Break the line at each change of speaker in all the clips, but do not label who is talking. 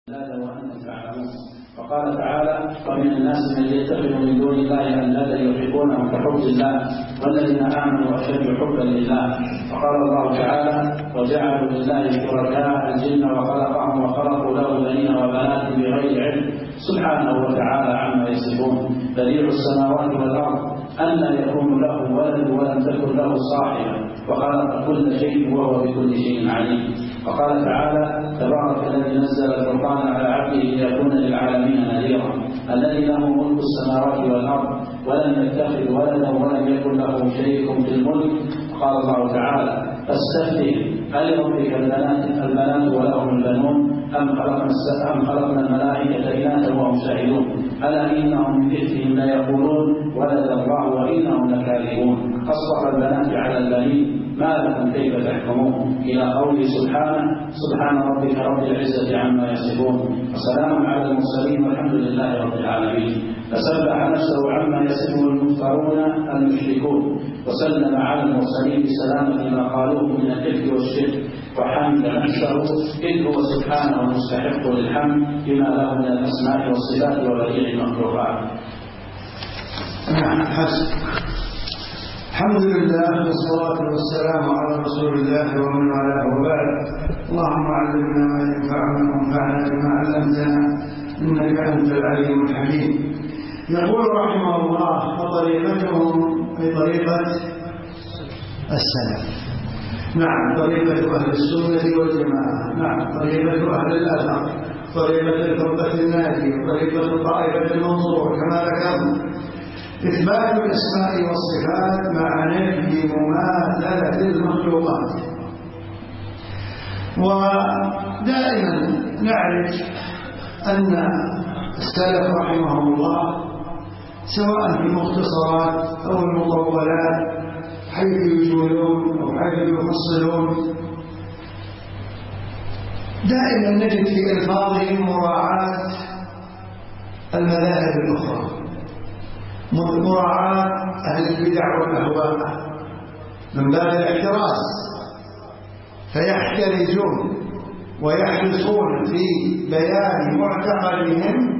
هذا وأنتم تعلمون. وقال تعالى: ومن الناس من يتخذ من دون الله أندادا يحبونهم كحب الله والذين آمنوا أشد حبا لله. وقال الله تعالى: وجعلوا لله شركاء الجن وخلقهم وخلقوا له بنين وبنات بغير علم سبحانه وتعالى عما يصفون. بديع السماوات والأرض أن يكون له ولد ولم تكن له صاحبة وخلق كل شيء وهو بكل شيء عليم. وقال تعالى: تبارك الذي نزل الفرقان على عبده ليكون للعالمين نذيرا الذي له ملك السماوات والأرض ولم يتخذ ولدا ولم يكن له شريك في الملك. قال الله تعالى: فاستفتهم ألربك البنات ولهم البنون أم خلقنا الملائكة إناثا وهم شاهدون ألا إنهم من إفكهم ليقولون ولد الله وإنهم لكاذبون أصبح البنات على البنين ما لكم كيف تحكمون إلى قوله سبحانه: سبحان ربك رب العزة عما يصفون وسلام على المرسلين والحمد لله رب العالمين. فسبح نفسه عما يصفه المفترون المشركون وسلم على المرسلين بسلامة ما قالوه من الإفك والشرك وحمد نفسه إذ هو سبحانه المستحق للحمد بما له من الأسماء والصفات وبديع المخلوقات.
الحمد لله والصلاة والسلام على رسول الله ومن والاه وبعد. اللهم علمنا ما ينفعنا وانفعنا بما علمتنا إنك أنت العليم الحكيم. يقول رحمه الله: وطريقتهم في طريقة السلف. نعم، طريقة أهل السنة والجماعة، نعم، طريقة أهل الأثر، طريقة الفرقة الناجية، طريقة الطائفة المنصورة كما ذكرنا. إثبات الأسماء والصفات مع نفي مماثلة المخلوقات. ودائما نعرف أن السلف رحمهم الله سواء في المختصرات أو المطولات حيث يجولون أو حيث يفصلون دائما نجد في ألفاظهم مراعاة المذاهب الأخرى، مراعاة أهل البدع والأهواء من باب الاحتراز، فيحترزون ويحرصون في بيان معتقدهم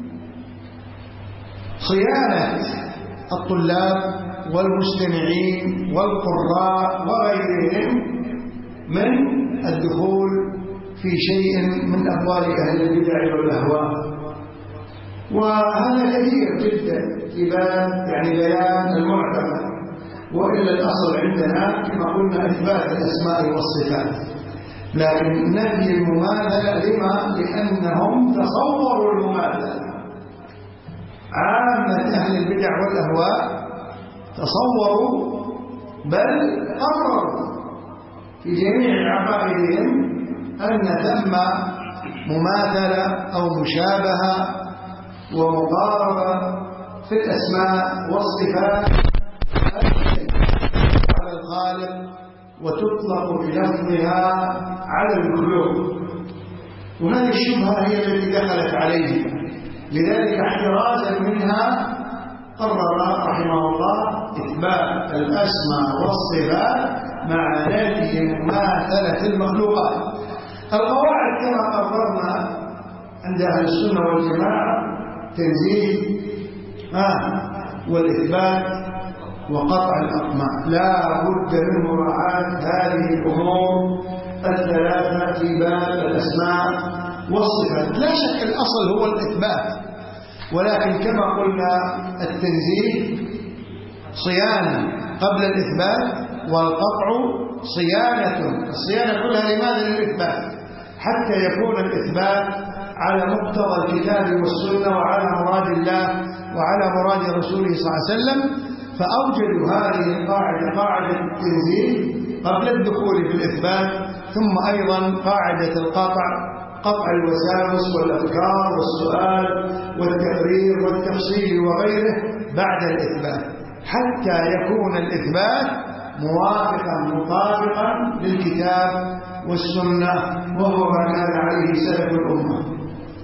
صيانة الطلاب والمستمعين والقراء وغيرهم من الدخول في شيء من أقوال أهل البدع والأهواء. وهذا كثير جدا في بيان المعتقد. وإلا الأصل عندنا كما قلنا إثبات الأسماء والصفات، لكن نفي المماثلة. لما؟ لأنهم تصوروا المماثلة. عامة أهل البدع والأهواء تصوروا بل قرروا في جميع عقائدهم أن ثم مماثلة أو مشابهة ومقاربة في الأسماء والصفات على الخالق وتطلق بلفظها على المخلوق. وهذه الشبهة هي التي دخلت عليه، لذلك احترازا منها قرر رحمه الله إثبات الأسماء والصفات مع نفي مماثلة المخلوقات. القواعد كما قررنا عند أهل السنة والجماعة: تنزيه والإثبات وقطع الأطماع. لا بد من مراعاة هذه الأمور الثلاثة في باب الأسماء والصفات. لا شك الأصل هو الإثبات، ولكن كما قلنا التنزيه صيانة قبل الإثبات، والقطع صيانة. الصيانة كلها لماذا؟ للإثبات، حتى يكون الإثبات على مقتضى الكتاب والسنة وعلى مراد الله وعلى مراد رسوله صلى الله عليه وسلم. فأوجدوا هذه القاعدة، قاعدة التنزيه قبل الدخول في الإثبات، ثم أيضا قاعدة القطع، قطع الوساوس والأفكار والسؤال والتقرير والتفصيل وغيره بعد الإثبات، حتى يكون الإثبات موافقا مطابقا للكتاب والسنة، وهو ما كان عليه سلف الأمة.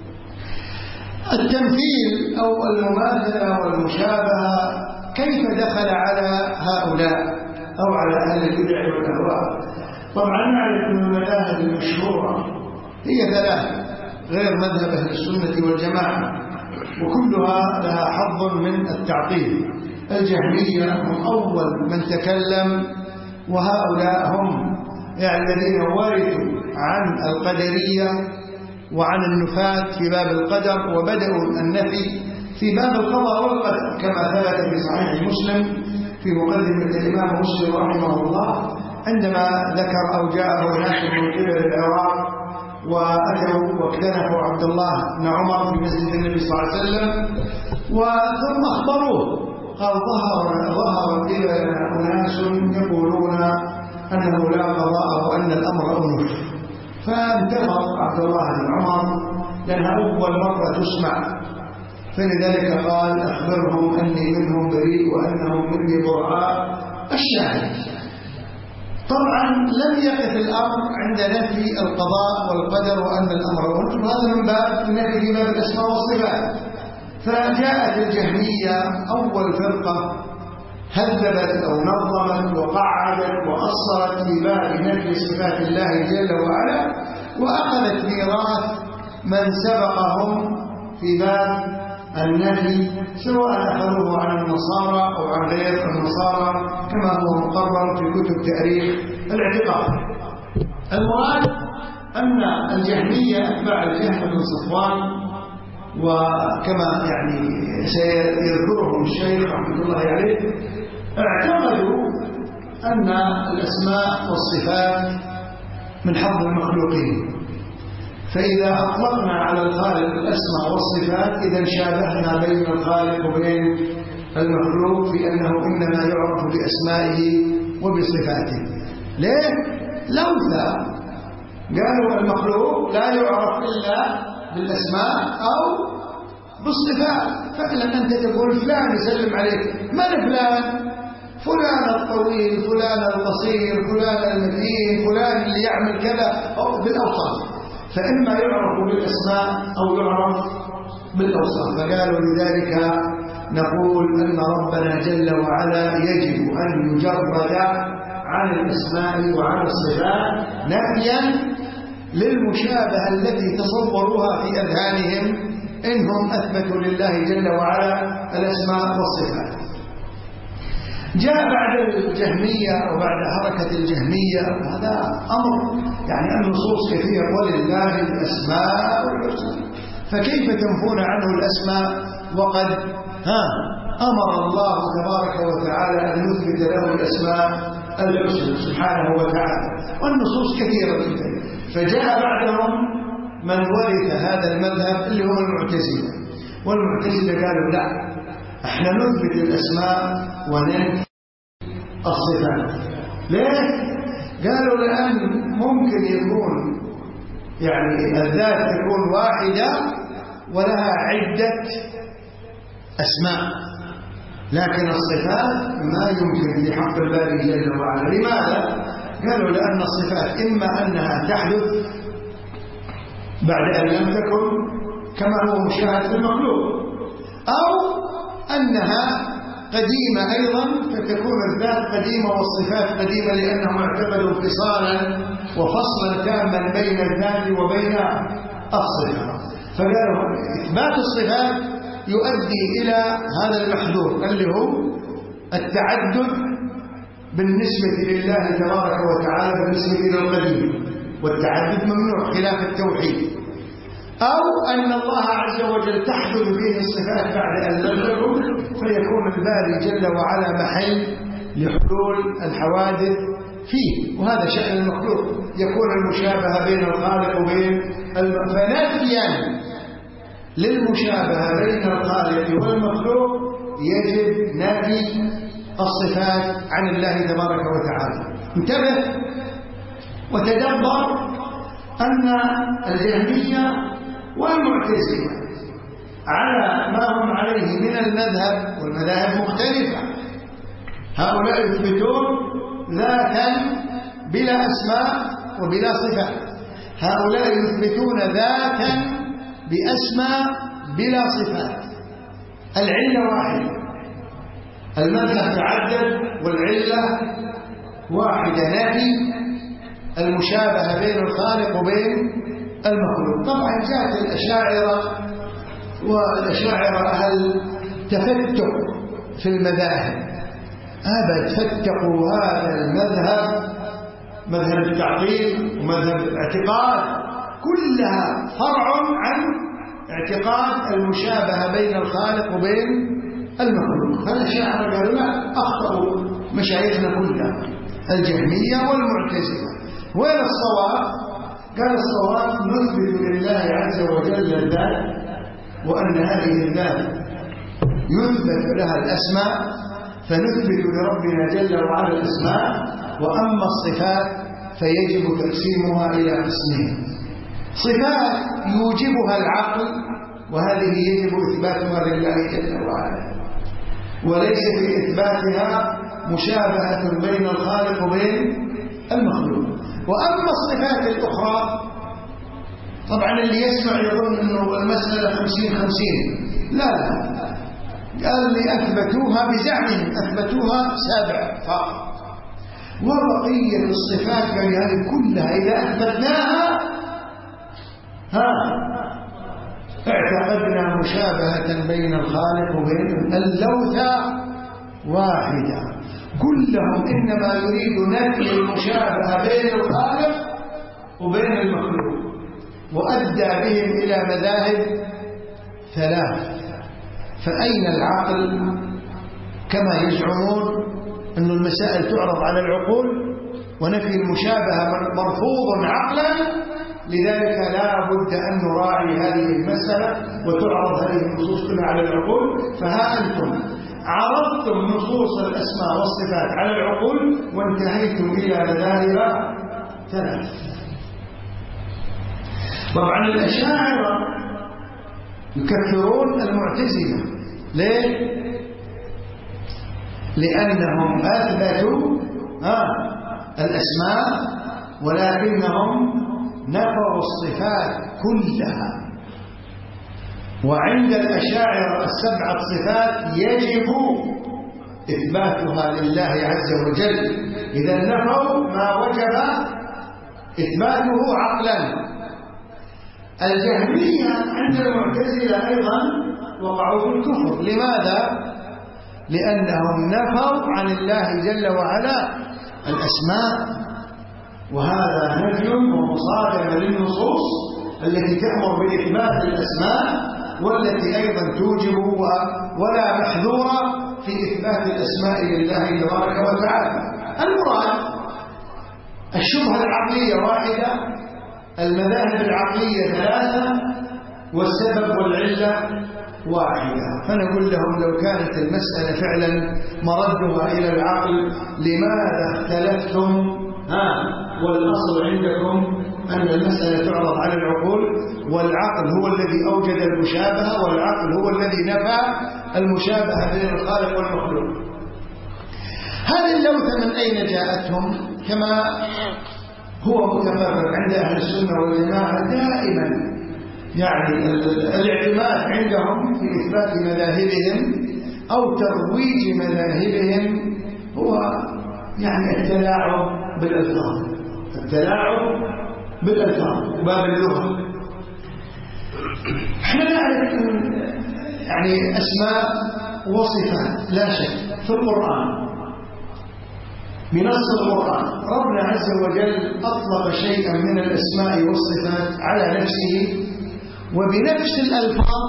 التمثيل أو المماثلة والمشابهة كيف دخل على هؤلاء أو على أهل البدع والأهواء؟ طبعا نعرف أن المذاهب المشهورة هي ثلاث: غير مذهب أهل السنة والجماعة، وكلها لها حظ من التعطيل. الجهمية هم أول من تكلم، وهؤلاء هم الذين ورثوا عن القدرية وعن النفاة في باب القدر، وبدأوا النفي في باب القضاء والقدر كما ثبت في صحيح مسلم في مقدمة الإمام مسلم رحمه الله عندما ذكر أو جاءه ناس من قبل العراق وأتوا واكتنفوا عبد الله بن عمر في مسجد النبي صلى الله عليه وسلم، وثم أخبروه قال ظهر إلينا أناس يقولون أنه لا قضاء وأن الأمر أنف. فانتظر عبد الله بن عمر لأنها أول مرة تسمع، فلذلك قال أخبرهم أني منهم بريء وأنهم مني براء. الشاهد طبعا لم يقف الأمر عند نفي القضاء والقدر وأن الأمر أنف، وهذا من باب نفي في باب الأسماء والصفات. فجاءت الجهمية أول فرقة هذبت أو نظمت وقعدت وأصرت في باب نفي صفات الله جل وعلا، وأخذت ميراث من سبقهم في باب النفي، سواء أخذوه عن النصارى أو عن غير النصارى كما هو مقرر في كتب تاريخ الاعتقاد. المراد أن الجهمية أتباع الجهم بن صفوان، وكما سيذكرهم الشيخ رحمه الله عليه، اعتقدوا أن الأسماء والصفات من حظ المخلوقين، فإذا أطلقنا على الخالق الأسماء والصفات إذا شابهنا بين الخالق وبين المخلوق في أنه إنما يعرف بأسمائه وبصفاته. ليه؟ لوثا قالوا المخلوق لا يعرف إلا بالأسماء أو بالصفات. فعلا أنت تقول فلان يسلم عليك، من فلان؟ فلان الطويل، فلان القصير، فلان المتين، فلان اللي يعمل كذا، أو بالأوصاف. فإما يعرف بالأسماء أو يعرف بالأوصاف. فقالوا لذلك نقول أن ربنا جل وعلا يجب أن يجرد عن الأسماء وعن الصفات نفيا للمشابهة التي تصوروها في أذهانهم إنهم أثبتوا لله جل وعلا الأسماء والصفات. جاء بعد الجهمية وبعد حركة الجهمية هذا أمر النصوص كثيرة ولله الأسماء الحسنى، فكيف تنفون عنه الأسماء وقد أمر الله تبارك وتعالى أن يثبت له الأسماء الحسنى سبحانه وتعالى، والنصوص كثيرة جدا. فجاء بعدهم من ورث هذا المذهب اللي هم المعتزلة، والمعتزلة قالوا لا، احنا نثبت الأسماء وننفي الصفات. ليه؟ قالوا لأن ممكن يكون الذات تكون واحدة ولها عدة أسماء، لكن الصفات ما يمكن في حق الباري جل وعلا. لماذا؟ قالوا لأن الصفات إما أنها تحدث بعد أن لم تكن كما هو مشاهد في المخلوق، أو أنها قديمة أيضا فتكون الذات قديمة والصفات قديمة لأنهم اعتقدوا انفصالا وفصلا تاما بين الذات وبين الصفات. فقالوا إثبات الصفات يؤدي إلى هذا المحذور اللي هو التعدد بالنسبة لله تبارك وتعالى بالنسبة للقديم، والتعدد ممنوع خلاف التوحيد. أو أن الله عز وجل تحدث فيه الصفات بعد أن لم تكن، فيكون الباري جل وعلا محل لحلول الحوادث فيه، وهذا شأن المخلوق، يكون المشابهة بين الخالق وبين فنفيا للمشابهة بين الخالق والمخلوق يجب نفي الصفات عن الله تبارك وتعالى. انتبه وتدبر أن الجهمية والمعتزلة على ما هم عليه من المذهب، والمذاهب مختلفة. هؤلاء يثبتون ذاتا بلا أسماء وبلا صفات، هؤلاء يثبتون ذاتا بأسماء بلا صفات. العلة واحدة، المذهب تعدد والعلة واحدة، نفي المشابهة بين الخالق وبين المخلوق. طبعا جاءت الأشاعرة، والأشاعرة أهل تفتق في المذاهب، أبد فتقوا هذا المذهب، مذهب التعطيل ومذهب الاعتقاد، كلها فرع عن اعتقاد المشابهة بين الخالق وبين المخلوق. فالأشاعرة قالوا لا، أخطأوا مشايخنا كلها الجهمية والمعتزلة. وين الصواب؟ قال الصواب نثبت لله عز وجل الذات، وأن هذه الذات يثبت لها الأسماء، فنثبت لربنا جل وعلا الأسماء. وأما الصفات فيجب تقسيمها إلى قسمين: صفات يوجبها العقل، وهذه يجب إثباتها لله جل وعلا، وليس في إثباتها مشابهة بين الخالق وبين المخلوق. وأما الصفات الأخرى، طبعا اللي يسمع يظن أنه المسألة 50-50، لا، قال لي أثبتوها بزعمهم، أثبتوها 7 فقط، وبقية الصفات قال هذه كلها إذا أثبتناها اعتقدنا مشابهة بين الخالق وبين اللوثة واحدة. كلهم إنما يريد نفي المشابهة بين الخالق وبين المخلوق، وأدى بهم إلى مذاهب 3. فأين العقل؟ كما يزعمون أن المسائل تعرض على العقول، ونفي المشابهة مرفوض عقلا، لذلك لا بد أن نراعي هذه المسألة وتعرض هذه النصوص كلها على العقول. فها أنتم عرضتم نصوص الأسماء والصفات على العقول وانتهيتم إلى مذاهب 3. طبعا الأشاعرة يكفرون المعتزلة. ليه؟ لأنهم أثبتوا الأسماء ولكنهم نفوا الصفات كلها. وعند الأشاعرة 7 صفات يجب إثباتها لله عز وجل، إذا نفوا ما وجب إثباته عقلا. الجهمية عند المعتزلة أيضا وقعوا في الكفر. لماذا؟ لأنهم نفوا عن الله جل وعلا الأسماء، وهذا نفي ومصادمة للنصوص التي تأمر بإثبات الأسماء، والتي أيضا توجب ولا محذور في إثبات الأسماء لله تبارك وتعالى. المراد الشبهة العقلية واحدة، المذاهب العقلية 3، والسبب والعلة واحدة. فنقول لهم لو كانت المسألة فعلا مردها إلى العقل لماذا اختلفتم؟ والأصل عندكم أن المسألة تعرض على العقول، والعقل هو الذي أوجد المشابهة، والعقل هو الذي نفى المشابهة بين الخالق والمخلوق. هذه اللوثة من أين جاءتهم؟ كما هو متفرق عند أهل السنة والجماعة دائما، يعني الاعتماد عندهم في إثبات مذاهبهم أو ترويج مذاهبهم هو يعني التلاعب بالألفاظ، التلاعب بالألفاظ باب اللغة. احنا نعرف يعني أسماء وصفات لا شك في القرآن، بنص القرآن ربنا عز وجل أطلق شيئا من الأسماء والصفات على نفسه، وبنفس الألفاظ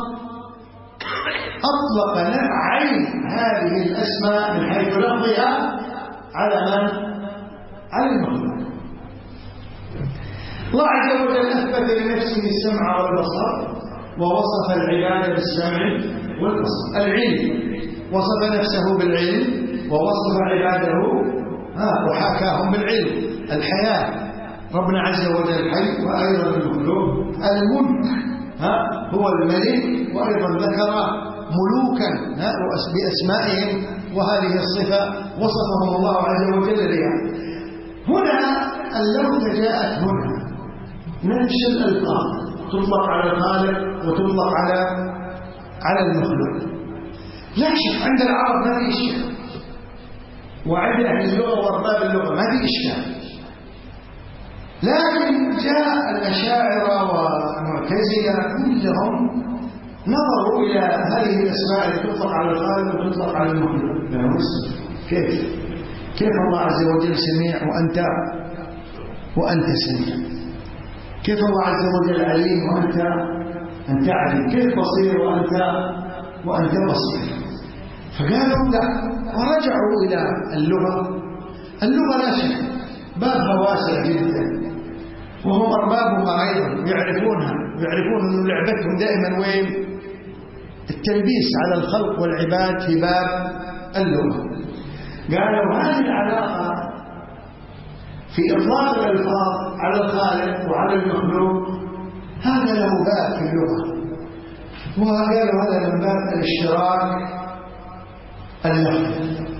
أطلق عين هذه الأسماء من حيث لفظها على من؟ على المخلوق. الله عز وجل أثبت لنفسه السمع والبصر، ووصف العباد بالسمع والبصر. العلم وصف نفسه بالعلم، ووصف عباده وحكاهم بالعلم. الحياة ربنا عز وجل حي، وأيضا المخلوق. الملك هو الملك، وأيضا ذكر ملوكا بأسمائهم، وهذه الصفة وصفهم الله عز وجل بها. هنا اللوثة جاءت هنا، نفس الألفاظ تطلق على الخالق وتطلق على المخلوق. لا شك عند العرب ما في إشكال، وعند أهل اللغة وأرباب اللغة ما في إشكال. لكن جاء الأشاعرة والمعتزلة كلهم نظروا إلى هذه الأسماء التي تطلق على الخالق وتطلق على المخلوق. كيف الله عز وجل سميع وأنت سميع؟ كيف الله عز وجل عليم وأنت عليم؟ كيف بصير وأنت بصير؟ فقالوا لا، ورجعوا إلى اللغة لا شك بابها واسع جدا، وهم أربابها أيضا يعرفونها، ويعرفون أن لعبتهم دائما وين؟ التلبيس على الخلق والعباد في باب اللغة. قالوا هذه العلاقة في إطلاق الألفاظ على الخالق وعلى المخلوق هذا له باب في اللغة، وقالوا هذا من باب الاشتراك اللفظي.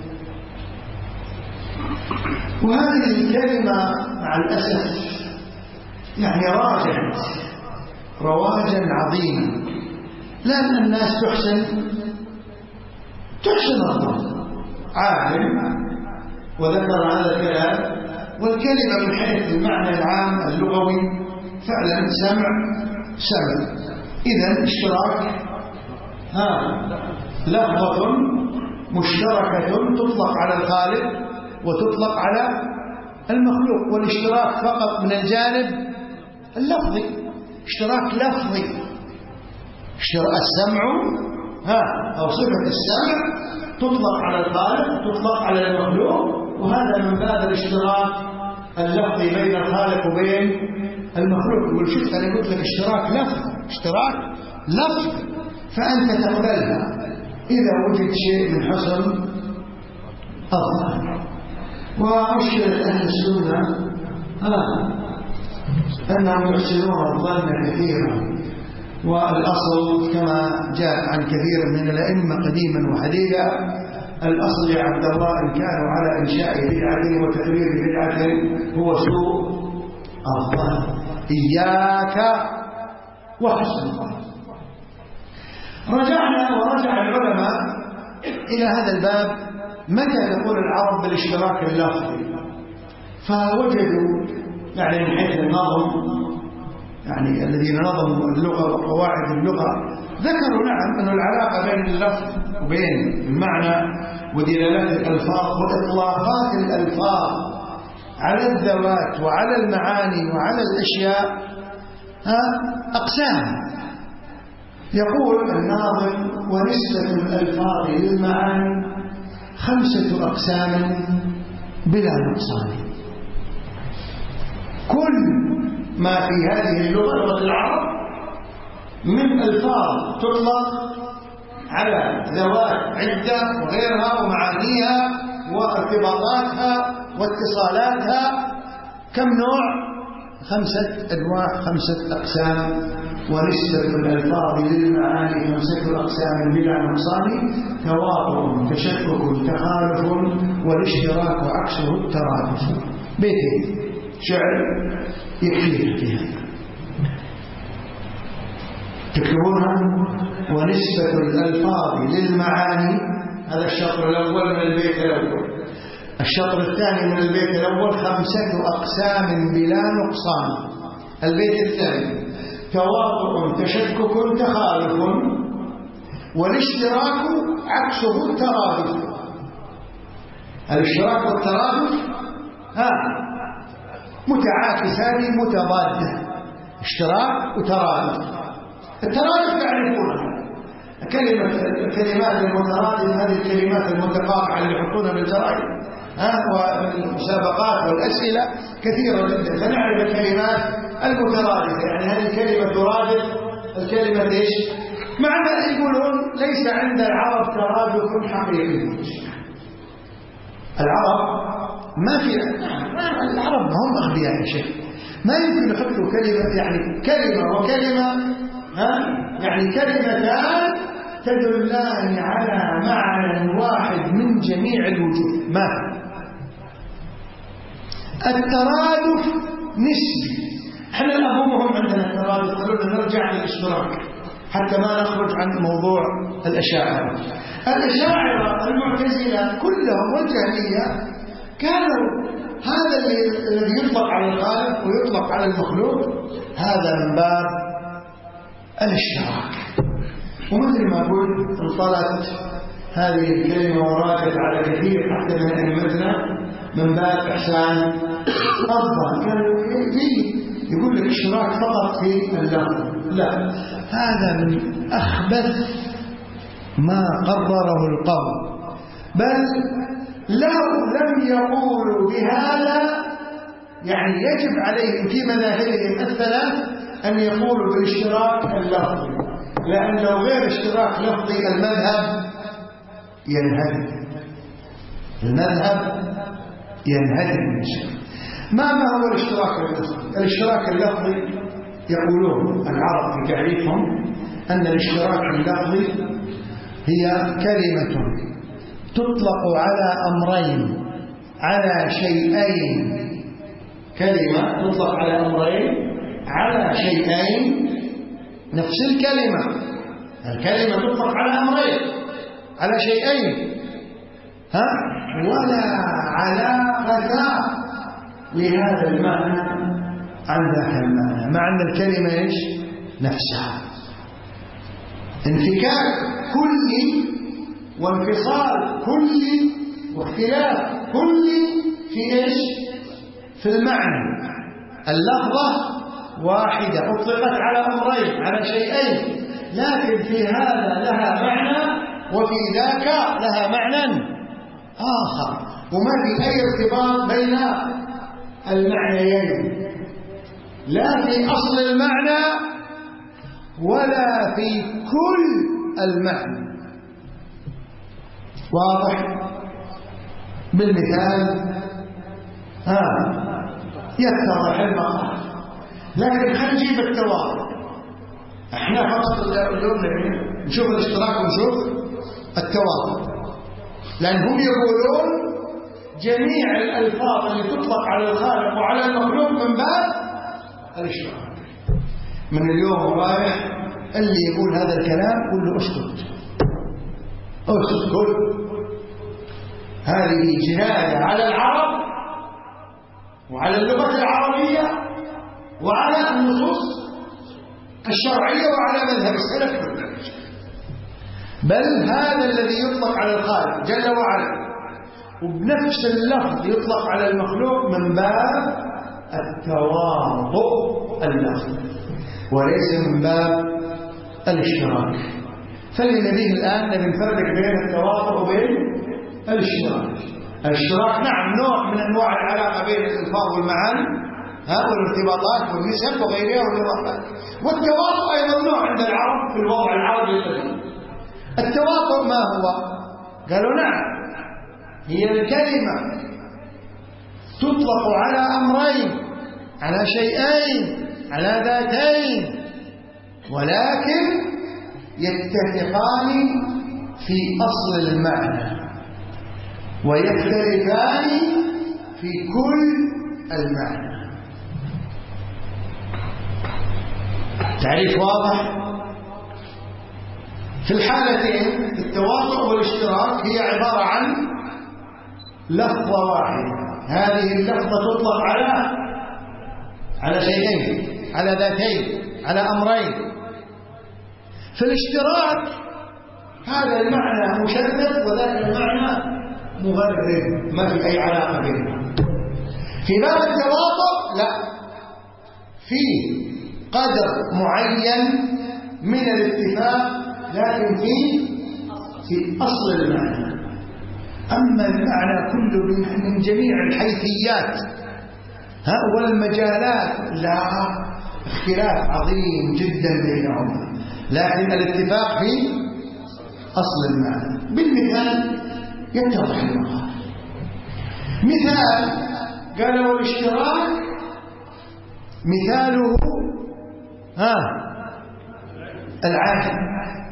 وهذه الكلمة مع الأسف يعني راجعت رواجا عظيما، لأن الناس تحسن الظن. عالم وذكر هذا الكلام، والكلمة من حيث المعنى العام اللغوي فعلا سمع. إذن اشتراك لفظة مشتركة تطلق على الخالق وتطلق على المخلوق، والاشتراك فقط من الجانب اللفظي، اشتراك لفظي. السمع أو صفة السمع تطلق على الخالق وتطلق على المخلوق، وهذا من باب الاشتراك اللفظي بين الخالق وبين المخلوق. يقول شفت أنا قلت لك اشتراك لفظي فأنت تقبلها إذا وجد شيء من حسن الظن. ومشكلة أهل السنة أنهم يحسنون الظن كثيرا، والأصل كما جاء عن كثير من الأئمة قديما وحديثا، الأصل يا عبد الله إن كانوا على إنشاء بدعة وتقرير بدعة هو سوء الظن. إياك وحسن الظن. ورجع العلماء إلى هذا الباب متى تقول العرب بالاشتراك اللفظي، فوجدوا يعني من حيث النظم يعني الذين نظموا اللغة وقواعد اللغة ذكروا نعم أن العلاقة بين اللفظ وبين المعنى ودلالات الألفاظ وإطلاقات الألفاظ على الذوات وعلى المعاني وعلى الأشياء أقسام. يقول الناظم ونسبة الألفاظ للمعاني 5 أقسام بلا نقصان. كل ما في هذه اللغة لغة العرب من ألفاظ تطلق على ذوات عدة وغيرها ومعانيها وارتباطاتها واتصالاتها كم نوع؟ 5 أنواع، 5 أقسام. ونسبة الألفاظ للمعاني 5 أقسام بلا نقصان: تواطؤ، تشكك، تخالف، والاشتراك وعكسه الترادف. بيتين شعر يكفيك في هذا، تكتبونها. ونسبة الألفاظ للمعاني، هذا الشطر الأول من البيت الأول. الشطر الثاني من البيت الأول 5 أقسام بلا نقصان. البيت الثاني: تواطؤ، تشكك، تخالف، والاشتراك عكسه الترادف. الاشتراك والترادف متعاكسان متضادة، اشتراك وترادف. الترادف تعرفونها، كلمات المترادف، هذه الكلمات المتقاطعة اللي يحطونها بالجرائد والمسابقات والأسئلة كثيرة جدا، فنعرف الكلمات المترادفة. يعني هذه الكلمة ترادف الكلمة ايش؟ مع ذلك يقولون ليس عند العرب ترادف حقيقي. العرب ما في، العرب هم أغبياء يا شيخ، ما يمكن يحطوا كلمة، يعني كلمة وكلمة يعني كلمتان تدلان على معنى واحد من جميع الوجوه. ما الترادف نسبي. احنا الأهم عندنا الترادف، قالوا نرجع للاشتراك حتى ما نخرج عن موضوع الأشاعرة. الأشاعرة المعتزلة كلهم والجهمية كانوا هذا الذي يطلق على الخالق ويطلق على المخلوق هذا من باب الاشتراك. ومثل ما قلت انطلت هذه الكلمة وراجت على كثير حتى من أئمتنا من باب إحسان الظن، كانوا يقول لك اشتراك فقط في اللفظ، لا، هذا من أخبث ما قرره القوم. بل لو لم يقولوا بهذا يعني يجب عليهم في مذاهبهم الثلاث أن يقولوا بالاشتراك اللفظي، لأن لو غير اشتراك لفظي المذهب ينهدم، المذهب ينهدم. ما هو الاشتراك اللفظي؟ الاشتراك اللفظي يقولون العرب في تعريفهم أن الاشتراك اللفظي هي كلمة تطلق على أمرين على شيئين، كلمة تطلق على أمرين على شيئين، نفس الكلمة تطلق على أمرين على شيئين، ولا علاقة لهذا المعنى عن ذاك المعنى، مع أن الكلمة إيش؟ نفسها انفكاك كلي وانفصال كلي واختلاف كلي في إيش؟ في المعنى. اللفظة واحدة أطلقت على أمرين على شيئين، لكن في هذا لها معنى وفي ذاك لها معنى آخر، وما في أي ارتباط بين المعنيين، لا في أصل المعنى ولا في كل المعنى. واضح؟ بالمثال يتضح المقام، لكن خلينا نجيب التواضع. احنا فقط اليوم نشوف الاشتراك ونشوف التواضع، لأنهم يقولون جميع الألفاظ اللي تطلق على الخالق وعلى المخلوق من باب الاشتراك. من اليوم ورايح اللي يقول هذا الكلام قل له اسكت كل هذه جناية على العرب وعلى اللغة العربية وعلى النصوص الشرعية وعلى مذهب السلف، بل هذا الذي يطلق على الخالق جل وعلا وبنفس اللفظ يطلق على المخلوق من باب التواضع اللفظي وليس من باب الاشتراك. فلنبيه الآن نبي نفرق بين التواضع وبين الاشتراك. الاشتراك نعم نوع من أنواع العلاقة بين الألفاظ والمعاني والارتباطات والنسب وغيرها والإضافات، والتواضع أيضا نوع عند العرب في الوضع العربي القديم. التواضع ما هو؟ قالوا نعم هي الكلمة تطلق على أمرين على شيئين على ذاتين، ولكن يتفقان في أصل المعنى ويختلفان في كل المعنى. تعريف واضح؟ في الحالتين التواضع والاشتراك هي عبارة عن لفظة واحدة، هذه اللفظة تطلق على شيئين على ذاتين على أمرين. في الاشتراك هذا المعنى مشدد وذاك المعنى مغرب، ما في أي علاقة بينهم. في باب التواضع لا، في قدر معين من الاتفاق لكن في أصل المعنى. أما المعنى كله من جميع الحيثيات والمجالات لا، اختلاف عظيم جدا بينهما، لكن الاتفاق في أصل المعنى. بالمثال يتضح المقال. مثال قالوا الاشتراك مثاله العين.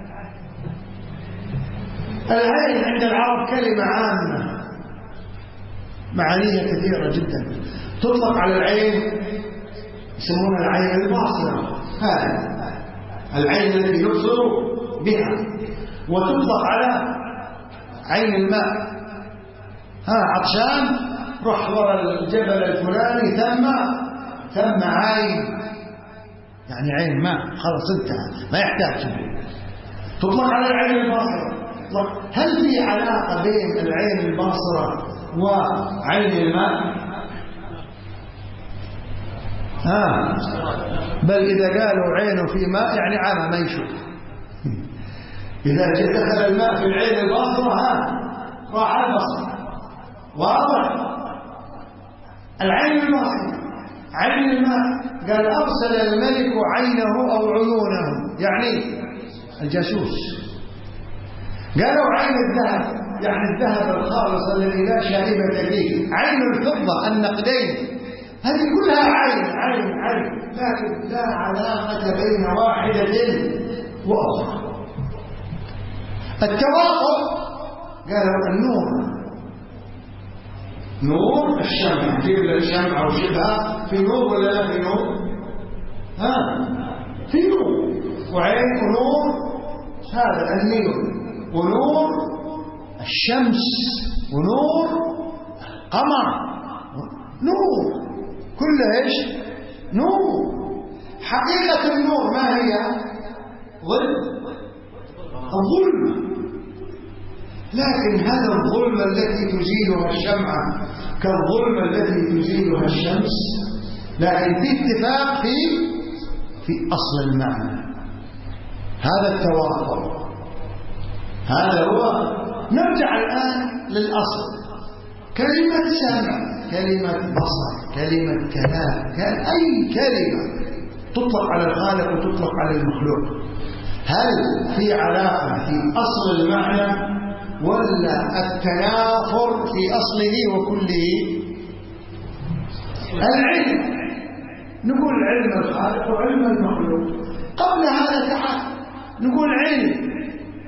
العين عند العرب كلمة عامة معانيها كثيرة جدا، تطلق على العين يسمونها العين الباصرة، هذه العين التي يبصر بها، وتطلق على عين الماء، عطشان روح ورا الجبل الفلاني ثم عين، يعني عين ماء، خلص انتهى، ما يحتاج تطلق على العين الباصرة. هل في علاقة بين العين الباصرة وعين الماء؟ بل إذا قالوا عينه في ماء يعني عامة ما يشوف. إذا دخل الماء في العين الباصرة راح البصر. واضح؟ العين الباصرة عين الماء. قال أرسل الملك عينه أو عيونه، يعني الجاسوس. قالوا عين الذهب، يعني الذهب الخالص الذي لا شائبة فيه. عين الفضة النقدين، هذه كلها عين، لكن لا علاقة بين واحدة وأخرى. التواطؤ قالوا النور، نور الشمع، جيب الشمع وشبهها، في نور ولا لا في نور؟ في نور. وعين ونور هذا النيل، ونور الشمس، ونور القمر، نور كله ايش؟ نور. حقيقة النور ما هي؟ الظلمة. لكن هذا الظلمة التي تزيلها الشمعة كالظلمة التي تزيلها الشمس، لكن في اتفاق في أصل المعنى. هذا التواطؤ، هذا هو. نرجع الآن للأصل. كلمة سمع، كلمة بصر، كلمة كلام، أي كلمة تطلق على الخالق وتطلق على المخلوق، هل في علاقة في أصل المعنى ولا التنافر في أصله وكله؟ العلم، نقول علم الخالق وعلم المخلوق. قبل هذا تعال نقول علم،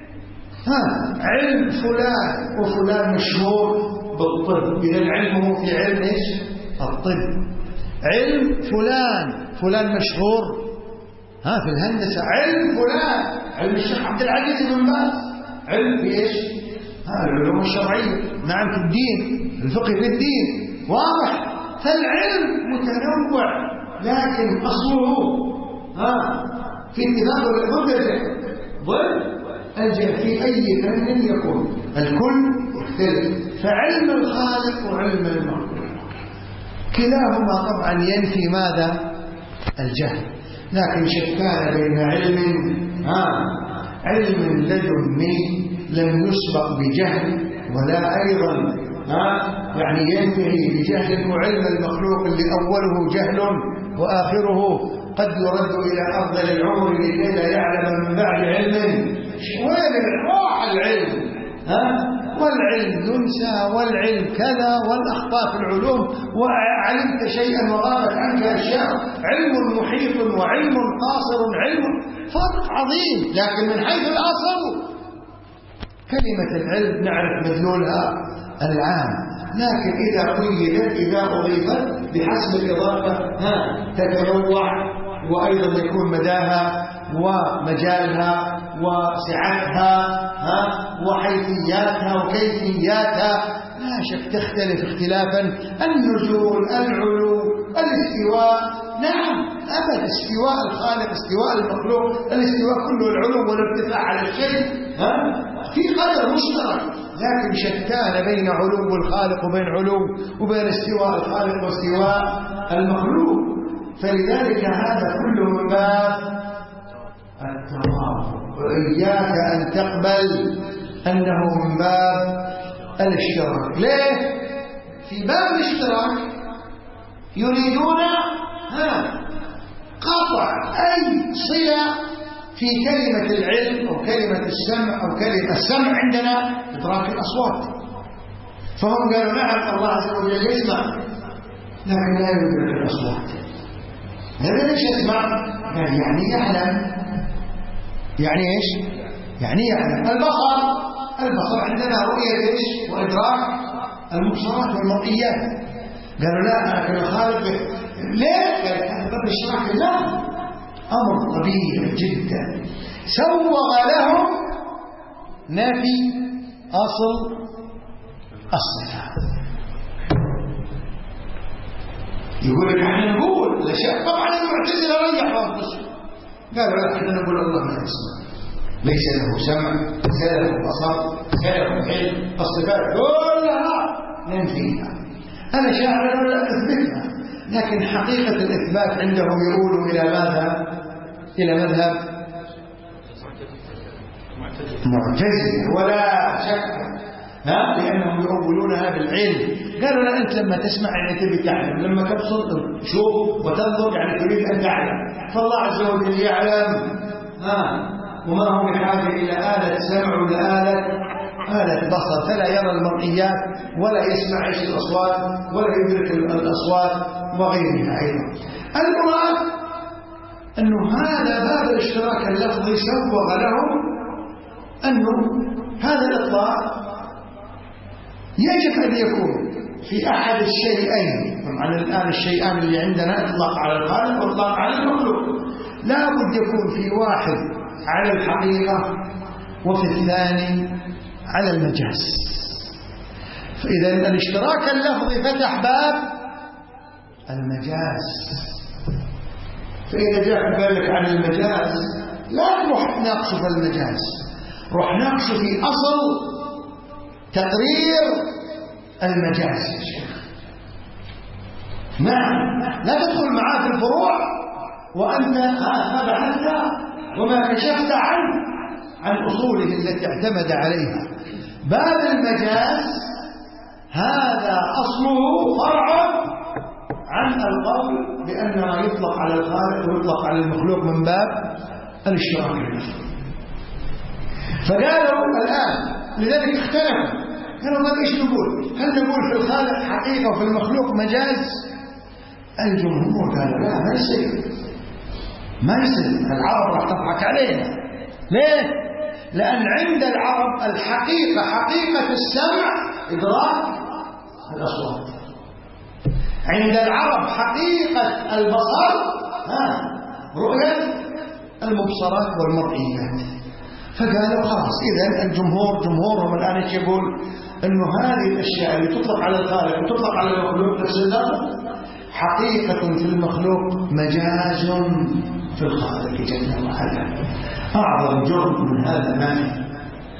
علم فلان وفلان مشهور بالطب، إذا علمه في علم إيش؟ الطب. علم فلان مشهور في الهندسة. علم فلان، علم الشيخ عبد العزيز بن باز، علم في إيش؟ العلوم الشرعية، نعم، في الدين، الفقه في الدين، واضح. فالعلم متنوع، لكن أصله في اتفاق ضد الجهل. في أي فن يكون الكل يختلف. فعلم الخالق وعلم المخلوق كلاهما طبعا ينفي ماذا؟ الجهل. لكن شتان بين علم لدني لم يسبق بجهل ولا أيضا يعني ينتهي بجهل، وعلم المخلوق اللي أوله جهل وآخره قد يرد إلى أفضل العمر لكي لا يعلم من بعد علم. وين راح العلم؟ والعلم ينسى، والعلم كذا، والأخطاء في العلوم، وعلمت شيئا وغابت عنك أشياء. علم محيط وعلم قاصر، علم فرق عظيم. لكن من حيث الأصل كلمة العلم نعرف مدلولها العام، لكن إذا قيدت، إذا أضيفت بحسب الإضافة تتنوع، وأيضا يكون مداها ومجالها وسعتها وحيثياتها وكيفياتها لا شك تختلف اختلافا. النزول، العلو، الاستواء، نعم أبد، استواء الخالق، استواء المخلوق، الاستواء كله العلو والارتفاع على الشيء في قدر مشترك، لكن شتان بين علو الخالق وبين استواء الخالق واستواء المخلوق. فلذلك هذا كله من باب التوافق، وإياك أن تقبل أنه من باب الاشتراك. ليه؟ في باب الاشتراك يريدون قطع أي صلة في كلمة العلم أو كلمة السمع أو كلمة السمع. عندنا إدراك الأصوات، فهم قالوا نعم الله عز وجل يسمع لكن لا يدرك الأصوات. هذا ليش يسمع؟ يعني يعلم. يعني إيش؟ يعني يعلم. البصر عندنا رؤية إيش؟ وإدراك المبصرات والمرئيات. قالوا لا لكن الخالق ليه؟ قال هذا باب الاشتراك. لا، أمر طبيعي جدا. سوغ لهم نفي أصل الصفات. يقول لك احنا نقول الأشياء. طبعا المعتزلة ريحوا أنفسهم قالوا لا، احنا نقول الله ما يسمع، ليس له سمع، ليس له بصر، ليس له علم، الصفات كلها ننفيها. الأشاعرة لا نثبتها، لكن حقيقة الإثبات عندهم يقولوا إلى ماذا؟ إلى مذهب معتزلة ولا شك، لأنهم يؤولونها بالعلم. قالوا لا، أنت لما تسمع يعني تبي تعلم، لما تبصر شوف وتنظر يعني تريد أن تعلم. فالله عز وجل يعلم، وما هو بحاجة إلى آلة سمع ولا آلة بصر، فلا يرى المرئيات ولا يسمع ايش الأصوات ولا يدرك الأصوات وغيرها. أيضا المراد أنه هذا باب الاشتراك اللفظي سوغ لهم أنه هذا الإطلاق يجب أن يكون في أحد الشيئين. طبعا الآن الشيئان اللي عندنا إطلاق على الخالق وإطلاق على المخلوق، لا بد يكون في واحد على الحقيقة وفي الثاني على المجاز. فإذا الاشتراك اللفظي فتح باب المجاز. فإذا جاء بالك عن المجاز لا نروح ناقش في المجاز، روح ناقش في أصل تقرير المجاز يا شيخ. نعم، لا تدخل معاه في الفروع وأنت بحثت وما كشفت عن أصوله التي اعتمد عليها. باب المجاز هذا أصله فرع عن القول بأن ما يطلق على الخالق ويطلق على المخلوق من باب الاشتراك اللفظي. فقالوا الآن لذلك اختلفوا، قالوا ما ايش نقول؟ هل نقول في الخالق حقيقة وفي المخلوق مجاز؟ الجمهور قالوا لا، ما يصير، ما يصير، العرب راح تضحك علينا. ليه؟ لأن عند العرب الحقيقة حقيقة السمع إدراك الأصوات، عند العرب حقيقة البصر رؤية المبصرات والمرئيات. فقالوا خلاص إذن الجمهور جمهورهم الآن ايش يقول؟ إنه هذه الأشياء اللي تطلق على الخالق وتطلق على المخلوق نفس اللفظ حقيقة في المخلوق مجاز في الخالق جل وعلا. أعظم جرم من هذا ما في.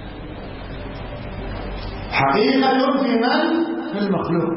حقيقة في من؟ في المخلوق،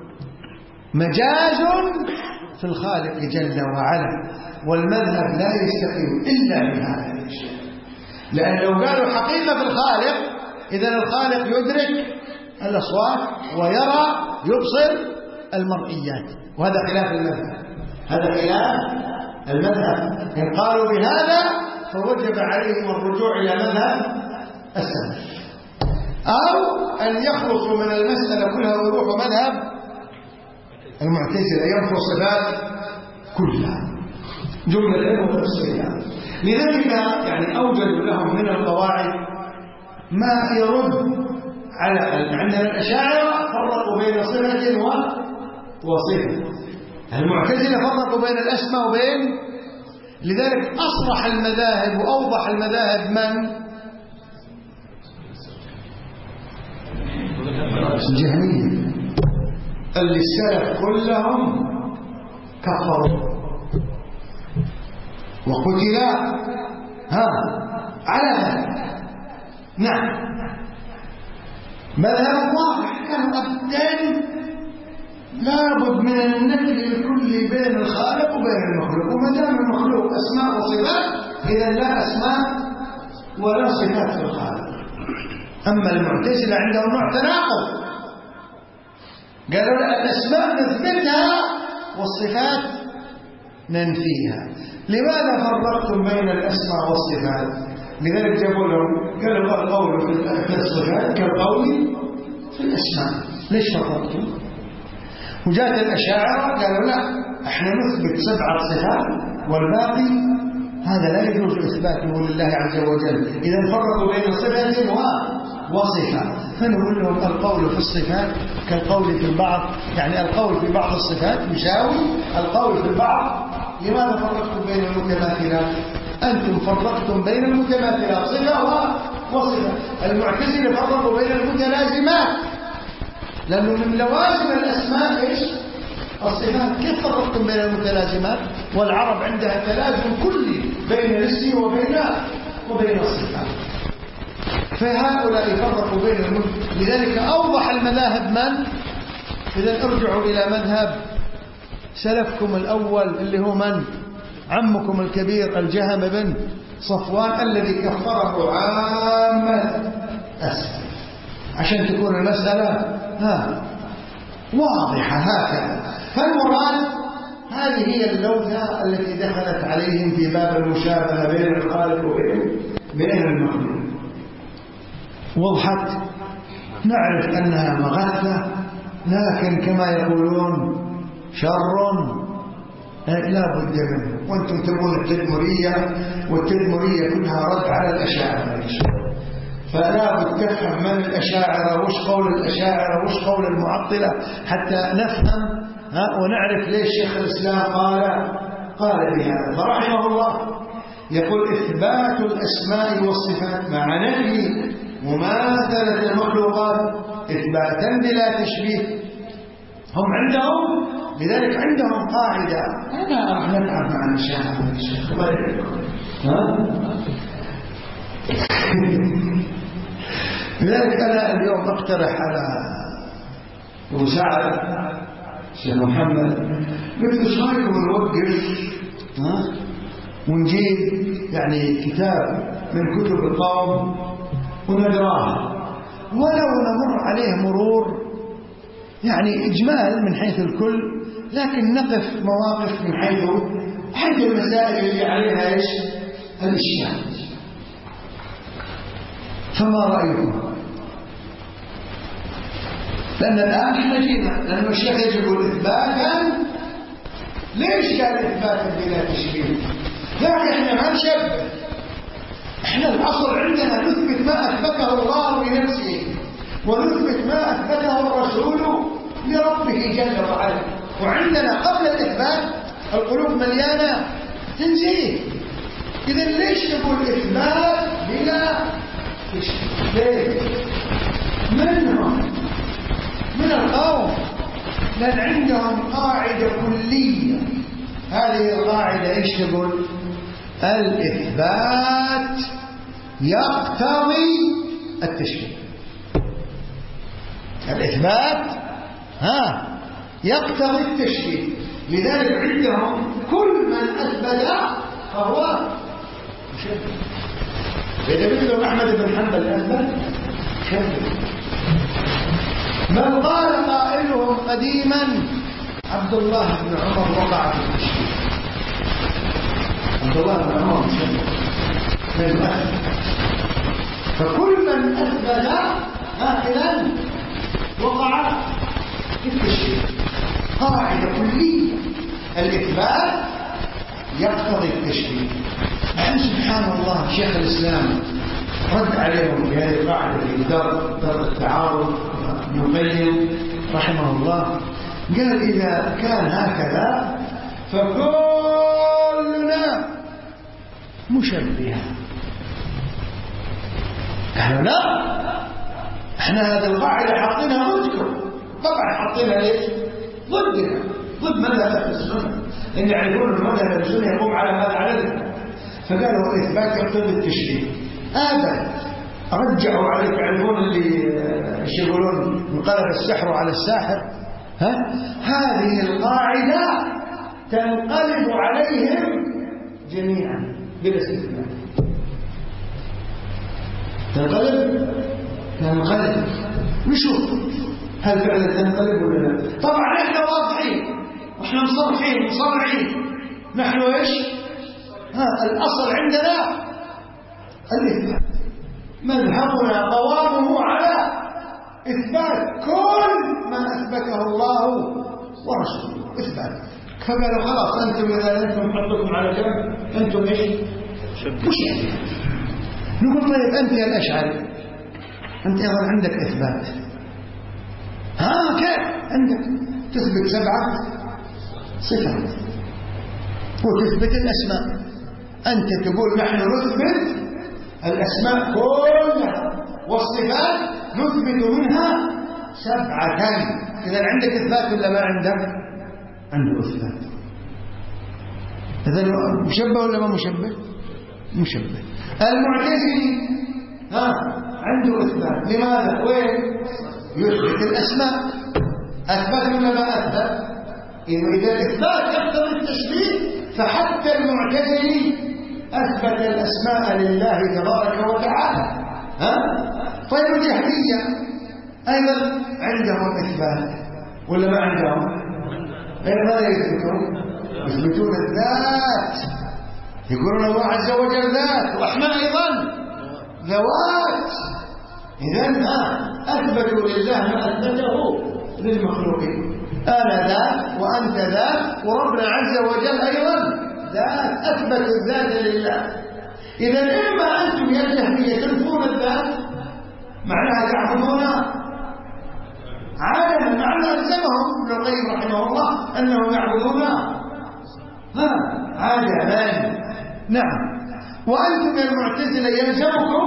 مجاز في الخالق جل وعلا. والمذهب لا يستقيم إلا بهذا الشيء، لأن لو قالوا حقيقة في الخالق إذن الخالق يدرك الأصوات ويرى يبصر المرئيات، وهذا خلاف المذهب، هذا خلاف المذهب. إن قالوا بهذا فوجب عليهم الرجوع إلى مذهب السلف، أو أن يخلصوا من المسألة كلها ويروحوا مذهب المعتزلة ينفوا الصفات كلها جملة وتفصيلا. لذلك يعني أوجدوا لهم من القواعد ما يرد على عندنا الأشاعرة فرقوا بين صفة وصفة، المعتزلة فرقوا بين الأسماء وبين. لذلك أصرح المذاهب وأوضح المذاهب من؟ الجهمية اللي السلف كلهم كفروا وقتلا على ذلك. نعم، مذهب واضح، كانوا أبدان لابد من النقل الكلي بين الخالق وبين المخلوق، وما دام المخلوق أسماء وصفات إذا لا أسماء ولا صفات في الخالق. أما المعتزلة عندهم نوع تناقض، قالوا الأسماء نثبتها والصفات ننفيها. لماذا فرقتم بين الأسماء والصفات؟ لذلك جابوا لهم قالوا القول في الصفات كالقول في الأسماء، ليش فرقتم؟ وجاءت الأشاعرة قالوا لا، احنا نثبت 7 صفات والباقي هذا لا يجوز إثباته لله عز وجل. إذا فرقوا بين صفة وصفة، فنقول لهم القول في الصفات كالقول في البعض، يعني القول في بعض الصفات يساوي القول في البعض. لماذا فرقتم بين المتماثلات؟ أنتم فرقتم بين المتماثلات صفة وصفة، المعتزلة فرقوا بين المتلازمات، لأنه من لوازم الأسماء إيش؟ الصفات. كيف فرقتم بين المتلازمات والعرب عندها تلازم كلي بين الاسم وبين الصفات؟ فهؤلاء فرقوا بين لذلك أوضح المذاهب من؟ إذا ارجعوا إلى مذهب سلفكم الأول اللي هو من؟ عمكم الكبير الجهم بن صفوان الذي كفره عامة السلف، عشان تكون المسألة واضحة هكذا. فالمراد هذه هي اللوثة التي دخلت عليهم في باب المشابهة بين الخالق وبين المخلوق. وضحت؟ نعرف أنها مغثة، لكن كما يقولون شر لا بد منه. وانتم تبون التدمرية، والتدمرية كلها رد على الأشاعرة، فلا بد تفهم من الأشاعرة، وش قول الأشاعرة، وش قول المعطلة، حتى نفهم ونعرف ليش شيخ الإسلام قال بهذا. فرحمه الله يقول إثبات الأسماء والصفات مع نفي مماثلة المخلوقات إثباتا بلا تشبيه. هم عندهم لذلك عندهم قاعدة، أنا راح نتعب مع الشيخ الله يعلمكم. لذلك أنا اليوم أقترح على أبو سعد الشيخ محمد، قلت ايش رايكم نوقف ونجيب يعني كتاب من كتب القوم ونقراه، ولو نمر عليه مرور يعني إجمال من حيث الكل، لكن نقف مواقف من حيث المسائل اللي عليها إيش الإشكال. فما رأيكم؟ لأن الآن احنا جينا، لأن الشيخ يقول إثباتا. ليش قال إثباتا بلا تشبيه؟ لكن احنا ما نشبه، احنا الأصل عندنا نثبت ما أثبته الله لنفسه، ونثبت ما أثبته الرسول لربه جل وعلا. وعندنا قبل الإثبات القلوب مليانة تنزيه. إذن ليش نقول إثبات بلا تشبيه؟ ليه؟ منهم من القوم، لأن عندهم قاعدة كلية. هذه القاعدة إيش تقول؟ الإثبات يقتضي التشبيه. الإثبات يقتضي التشبيه. لذلك عندهم كل من أثبت فهو مشبه. إذا مثل أحمد بن حنبل أثبت مشبه. بل قال قائلهم قديما عبد الله بن عمر وقع في التشبيه. عبد الله بن عمر مشبه من الأثبت. فكل من أثبت إذن وقع في التشبيه. قاعدة كلية، الإثبات يقتضي التشبيه. يعني سبحان الله شيخ الإسلام رد عليهم بهذه القاعدة في درء التعارض ابن القيم رحمه الله. قال إذا كان هكذا فكلنا مشبهة. قالوا لا، احنا هذه القاعدة حاطينها ضدكم. طبعا حاطينها ليش؟ ضدنا، ضد مذهب السنة، لأن يعرفون المذهب السنة يقوم على هذا العدد. فقالوا الإثبات يقتضي التشبيه. رجعوا عليك، يعرفون اللي يقولون انقلب السحر على الساحر. هذه القاعدة تنقلب عليهم جميعا بلا استثناء. تنقلب. نشوف هل فعلا تنقلب ولا لا. طبعا احنا واضحين واحنا مصرحين. نحن ايش؟ الأصل عندنا الإثبات. مذهبنا قوامه على إثبات كل ما أثبته الله ورسوله. إثبات. فقالوا خلاص أنتم إذا أنتم حطكم على جنب، أنتم إيش؟ مشبه. نقول طيب أنت يا الأشعري، أنت أيضا عندك إثبات. كيف؟ عندك تثبت 7 صفات وتثبت الأسماء. أنت تقول نحن نثبت الأسماء كلها والصفات نثبت منها 7. إذا عندك إثبات ولا ما عندك؟ عنده إثبات. إذن مشبه ولا ما مشبه؟ مشبه. المعتزلي عنده إثبات. لماذا؟ وين؟ يثبت الأسماء. أثبت ولا ما أثبت؟ إذا الإثبات يقتضي التشبيه فحتى المعتزلي أثبت الأسماء لله تبارك وتعالى. طيب الجهمية أيضا عندهم إثبات ولا ما عندهم؟ ماذا يثبتون؟ يثبتون الذات، يقولون الله عز وجل ذات، وأسماء أيضا ذوات. إذن أثبتوا لله ما أثبته للمخلوقين. أنا ذات وأنت ذات وربنا عز وجل أيضا ذات، أثبتوا الذات لله. إذن إما أنتم يا الجهمية تنفون الذات معناها تعبدون عالما، معنى ألزمهم ابن القيم رحمه الله أنهم يعبدون عالما. نعم. وأنتم يا المعتزلة يلزمكم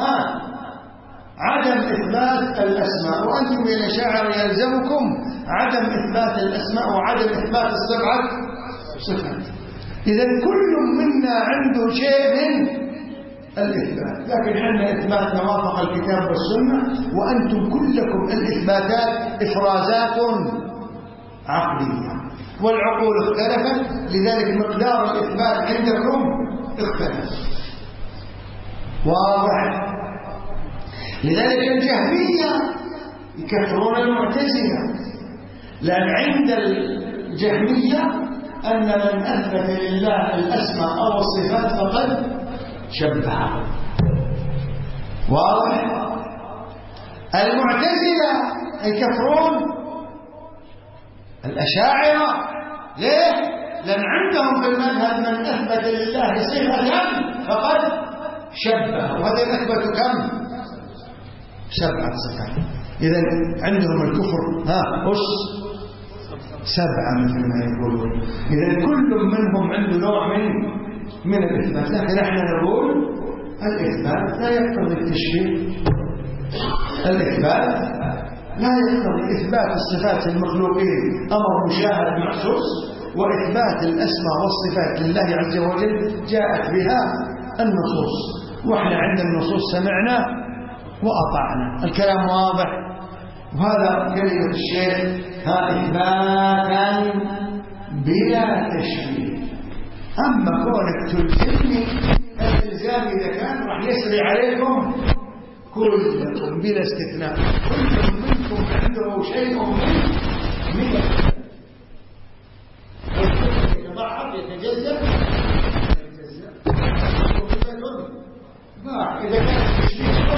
عدم إثبات الأسماء، وأنتم يا الأشاعرة يلزمكم عدم إثبات الأسماء وعدم إثبات السبعة صفات. إذن كل منا عنده شيء من الإثبات، لكن عندنا إثباتنا وافق الكتاب والسنة، وأنتم كلكم الإثباتات إفرازات عقلية، والعقول اختلفت، لذلك مقدار الإثبات عندكم اختلف. واضح؟ لذلك الجهمية يكفرون المعتزلة، لأن عند الجهمية أن من أثبت لله الأسماء أو الصفات فقد شبه. واضح؟ المعتزلة يكفرون الأشاعرة. ليه؟ لأن عندهم في المذهب من أثبت لله صفة فقد شبه، وهذا أثبت كم؟ 7 صفات. إذن عندهم الكفر 7 مثل ما يقولون. إذن كل منهم عنده نوع من الإثبات، لكن احنا نقول الإثبات لا يقتضي التشبيه. الإثبات لا يقتضي إثبات الصفات المخلوقين أمر مشاهد محسوس، وإثبات الأسماء والصفات لله عز وجل جاءت بها النصوص، وإحنا عند النصوص سمعنا وأطعنا. الكلام واضح. وهذا كلمة الشيخ إثباتا بلا تشبيه. أما كونك تلزمني الإلزام إذا كان راح يسري عليكم كلكم بلا استثناء، كل منكم عنده شيء من يتضعف يتجزأ إذا كان التشبيه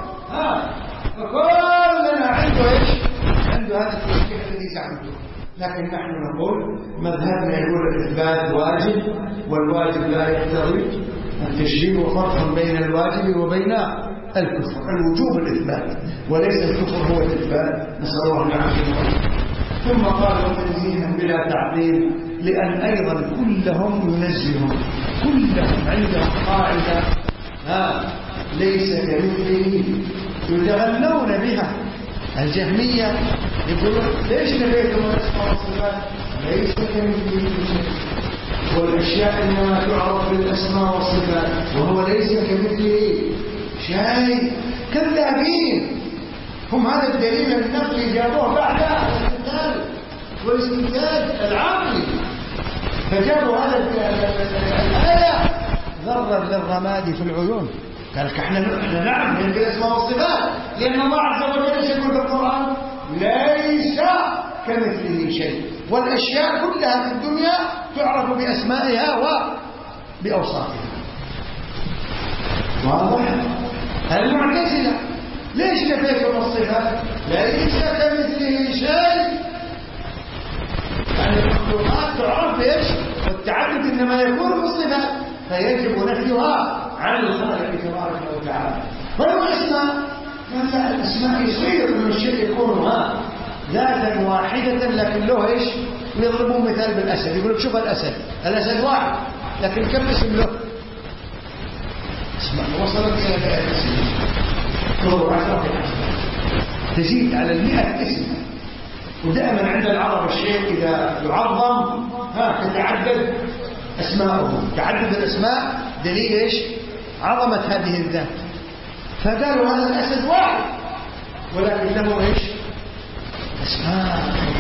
فكلنا عنده إيش؟ عنده هذا التشبيه الذي زعمته. لكن نحن نقول مذهبنا يقول الإثبات واجب، والواجب لا يقتضي التشبيه، وفرق بين الواجب وبين الكفر. الوجوب الإثبات وليس الكفر هو الإثبات، نسأل الله العافية. ثم قال وتنزيها بلا تعطيل، لأن أيضا كلهم ينزهون، كلهم عندهم قاعدة ليس كمثله يتغنون بها. الجهمية يقولون ليش نبيتم الأسماء والصفات؟ ليس كمثله شيء، والأشياء إنما تعرف بالأسماء والصفات، وهو ليس كمثله شيء. كذابين هم. هذا الدليل النقلي جابوه بعد الاستدلال والاستنتاج العقلي، فجابوا هذا الآية ضرر للرماد في العيون. قال احنا نعم من الاسماء والصفات، لأن الله عز وجل يقول في القرآن ليس كمثله شيء، والأشياء كلها في الدنيا تعرف بأسمائها وبأوصافها. واضح؟ المعتزلة ليش نفيتم الصفات؟ ليس كمثله شيء، يعني المخلوقات تعرف ايش؟ والتعدد انما يكون بالصفات، فيجب نفيها عن الخالق تبارك وتعالى. والاسماء لا، الاسماء يصير من الشيء يكون ذاتا واحدة، لكن له ايش؟ يضربون مثال بالاسد، يقول لك شوف الاسد واحد، لكن كم اسم له؟ اسماء وصلت الى 100 اسم، تزيد على 100 اسم. ودائما عند العرب الشيء إذا يعظم تتعدد أسماؤه. تعدد الأسماء دليل إيش؟ عظمة هذه الذات. فقالوا هذا الأسد واحد ولكن له إيش؟ أسماء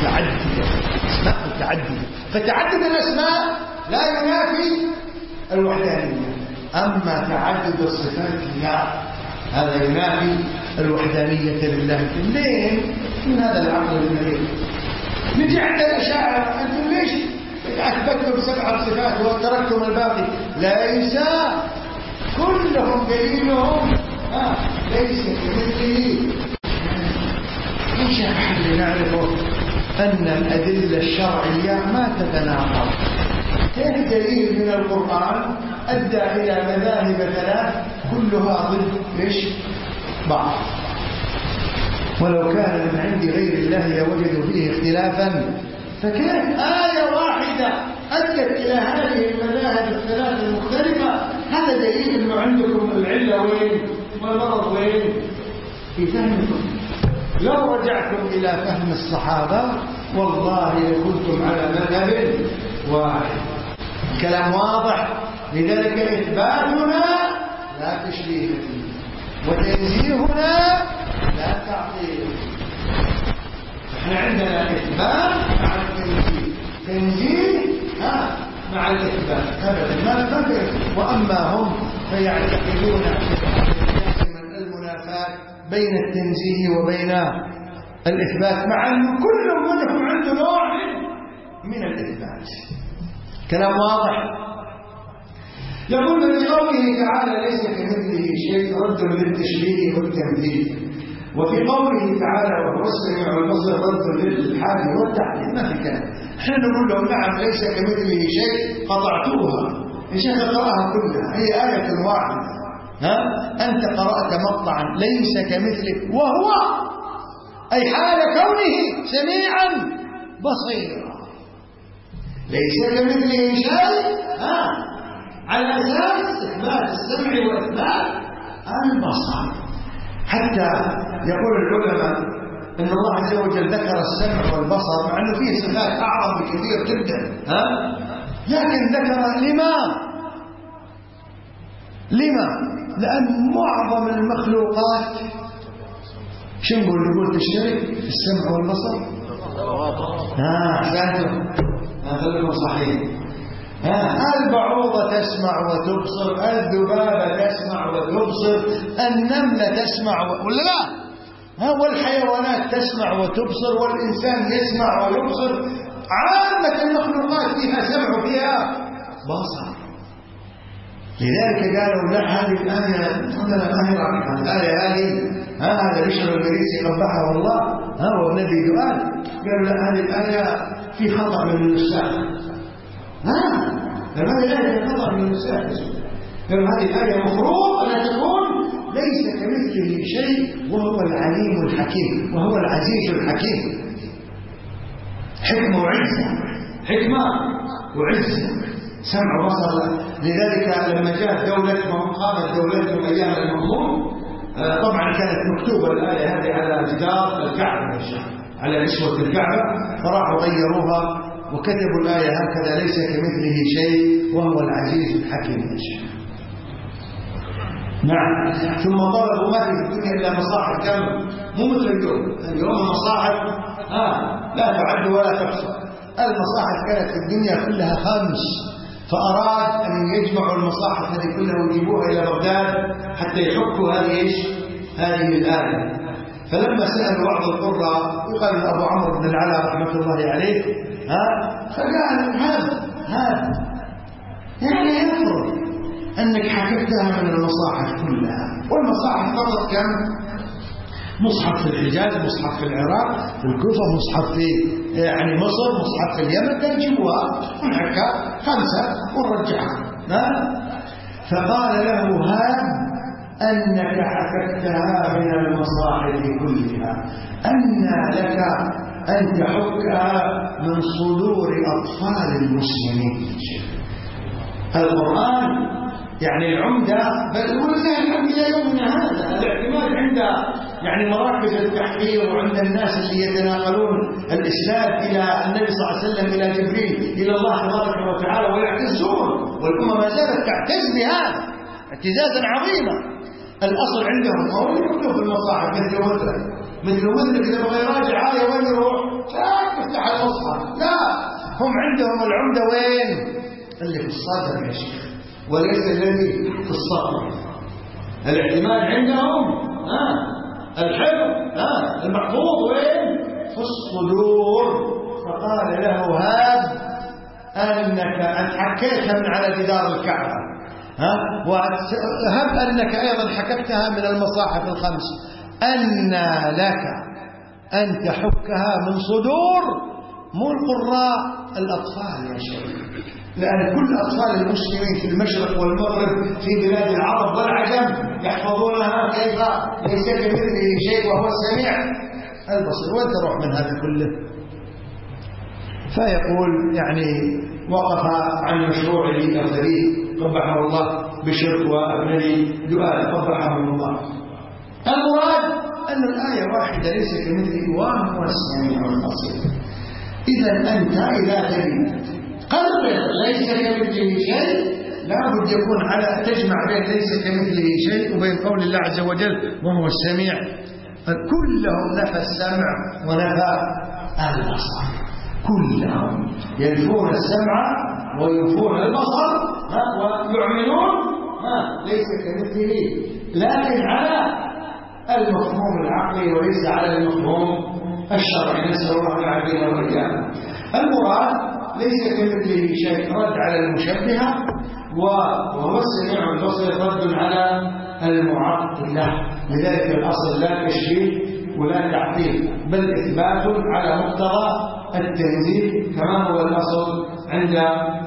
متعددة. فتعدد الأسماء لا ينافي الوحدانية، أما تعدد الصفات لا، هذا ينافي الوحدانية لله. ليه؟ من هذا العقل المريض. نجي عند الأشاعرة، أنتم ليش أثبتتم 7 صفات وتركتم الباقي؟ ليس كلهم دليلهم ليس كمثله. ايش الحل؟ نعرفه أن الأدلة الشرعية ما تتناقض. كيف دليل من القرآن أدى إلى مذاهب 3 كلها ضد إيش؟ بعض. ولو كان من عند غير الله لوجدوا فيه اختلافا، فكيف آية واحدة أدت إلى هذه المذاهب 3 المختلفة؟ هذا دليل أنه عندكم العلة وين والمرض وين؟ في فهمكم. لو رجعتم إلى فهم الصحابة والله لكنتم على مذهب واحد. كلام واضح. لذلك إثباتنا لا تشبيه فيه، وتنزيهنا لا تعطيل. احنا عندنا إثبات مع التنزيه، تنزيه مع الإثبات أبدا ما نفكر. وأما هم فيعتقدون المنافاة بين التنزيه وبين الإثبات، مع أن كل منهم عنده نوع من الإثبات. كلام واضح. يقول في قوله تعالى ليس كمثله شيء رد للتشبيه والتمثيل، وفي قوله تعالى وهو السميع البصير رد للإلحاد والتعديل. ما في كلام. احنا نقول لهم نعم ليس كمثله شيء، قطعتوها يا شيخ، اقرأها كلها، هي آية واحدة. أنت قرأت مقطعا ليس كمثله وهو، أي حال كونه سميعا بصيرا. ليس كمثله شيء على أساس إثبات السمع وإثبات البصر. حتى يقول العلماء إن الله عز وجل ذكر السمع والبصر مع أنه فيه صفات أعظم بكثير جدا، لكن ذكر لما؟ لأن معظم المخلوقات شو نقول تشترك في السمع والبصر؟ أحسنتم، خليكم صحيح. البعوضة تسمع وتبصر، الذبابة تسمع وتبصر، النملة تسمع ولا لا؟ والحيوانات تسمع وتبصر، والإنسان يسمع ويبصر. عامة المخلوقات فيها سمع وفيها بصر. لذلك قالوا لا، هذه الآية ما هي رابحة. الآية هذه هذا بشر المريسي قبحه الله والنبي قال، قالوا لا، هذه الآية في خطأ من النساخ. هذه الآية في خطأ من النساخ. قالوا هذه الآية مفروض أن تكون ليس كمثله شيء وهو العليم الحكيم وهو العزيز الحكيم. حكمة وعزة، حكمة وعزة، سمع وبصر. لذلك لما جاءت دولتهم قامت دولتهم أيام المأمون، طبعا كانت مكتوبة الآية هذه على جدار الكعبة، على نسوة الكعبة، فراحوا غيروها وكتبوا الآية هكذا ليس كمثله شيء وهو العزيز الحكيم. نعم. ثم طلبوا ما في الدنيا إلا مصاحف كم، مو مثل اليوم المصاحف لا تعد ولا تحصى. المصاحف كانت في الدنيا كلها 5، فأراد أن يجمعوا المصاحف هذه كلها ويجيبوها إلى بغداد حتى يحكوا هذه الآية. فلما سألوا بعض القراء يقال أبو عمرو بن العلاء رحمة الله عليه فقال هذا يعني يفرض أنك حكمتها من المصاحف كلها، والمصاحف فقط كم؟ مصحف في الحجاز، مصحف في العراق، في الكوفة، مصحف في يعني مصر، مصحف في اليمن، ترجموها ونحكى 5 ونرجعها. فقال له أنك حكمتها من المصاحف كلها، أن لك أن تحكها من صدور أطفال المسلمين. القرآن يعني العمدة، بل ولله الحمد إلى يومنا هذا الاعتماد عند يعني مراكز التحقير وعند الناس اللي يتناقلون الإسلام إلى النبي صلى الله عليه وسلم إلى جبريل إلى الله تبارك وتعالى ويعتزون، والأمة ما زالت تعتز بهذا اعتزازا عظيما. الأصل عندهم هو يكتب في المصاحف مثل مثلك إذا بغى يراجع آية وين يروح؟ يفتح المصحف. لا، هم عندهم العمدة وين؟ اللي في الصدر يا شيخ، وليس الذي في الصدر. الاعتماد عندهم الحفظ المحفوظ وين؟ في الصدور. فقال له هاب أنك أن حكيتها من على جدار الكعبة، وهب أنك أيضا حكتها من المصاحف الخمس، أن لك أن تحكها من صدور مو القراء الأطفال يا شيخ، لأن كل أطفال المسلمين في المشرق والمغرب في بلاد العرب والعجم يحفظونها كيف ليس كمثله شيء وهو السميع البصير. وين تروح من هذا كله؟ فيقول يعني وقف عن مشروعه كفريق قبحه الله بشرك وابنه دؤال قبحهم الله. المراد أن الآية واحدة ليس كمثله وهو السميع البصير. إذا أنت إذا تريد قرر ليس كمثله شيء لابد يكون على تجمع بين ليس كمثله شيء وبين قول الله عز وجل وهو السميع. كلهم نفى السمع ونفى البصر، كلهم ينفون السمع وينفون البصر ويعملون ليس كمثله، لكن على المفهوم العقلي وليس على المفهوم الشرعي. نسأل الله العافية والإيمان. المراد ليس كمثله شيء رد على المشبهة، وهو السميع البصير رد على المعطلة. لذلك الأصل لا تشبيه ولا تعطيل، بل إثبات على مقتضى التنزيل كما هو الأصل عند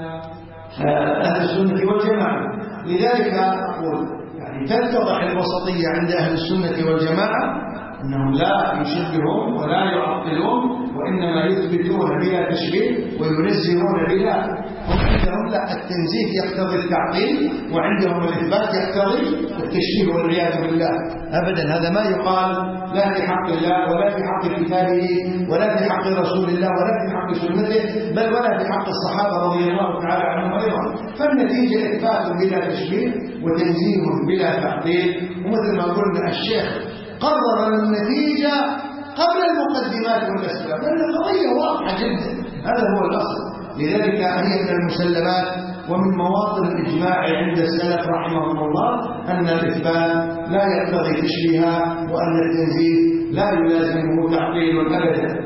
أهل السنة والجماعة. لذلك أقول يعني تتضح الوسطية عند أهل السنة والجماعة أنهم لا يشبهون ولا يعطلون، وإنما يثبتون بلا تشبيه وينزهون بلا. هم عندهم لا، التنزيه يقتضي التعطيل، وعندهم الإثبات يقتضي التشبيه والعياذ بالله. أبدا هذا ما يقال لا في حق الله ولا في حق كتابه ولا في حق رسول الله ولا في حق سنته، بل ولا في حق الصحابة رضي الله تعالى عنهم أيضا. فالنتيجة إثبات بلا تشبيه وتنزيه بلا تعطيل. ومثل ما قلنا الشيخ قرر النتيجة قبل المقدمات والأسباب، لأن القضية واضحة جدا، هذا هو الأصل. لذلك هي من المسلمات ومن مواطن الإجماع عند السلف رحمهم الله أن الإثبات لا يقتضي تشبيها، وأن التنزيه لا يلازمه تعطيل أبدا.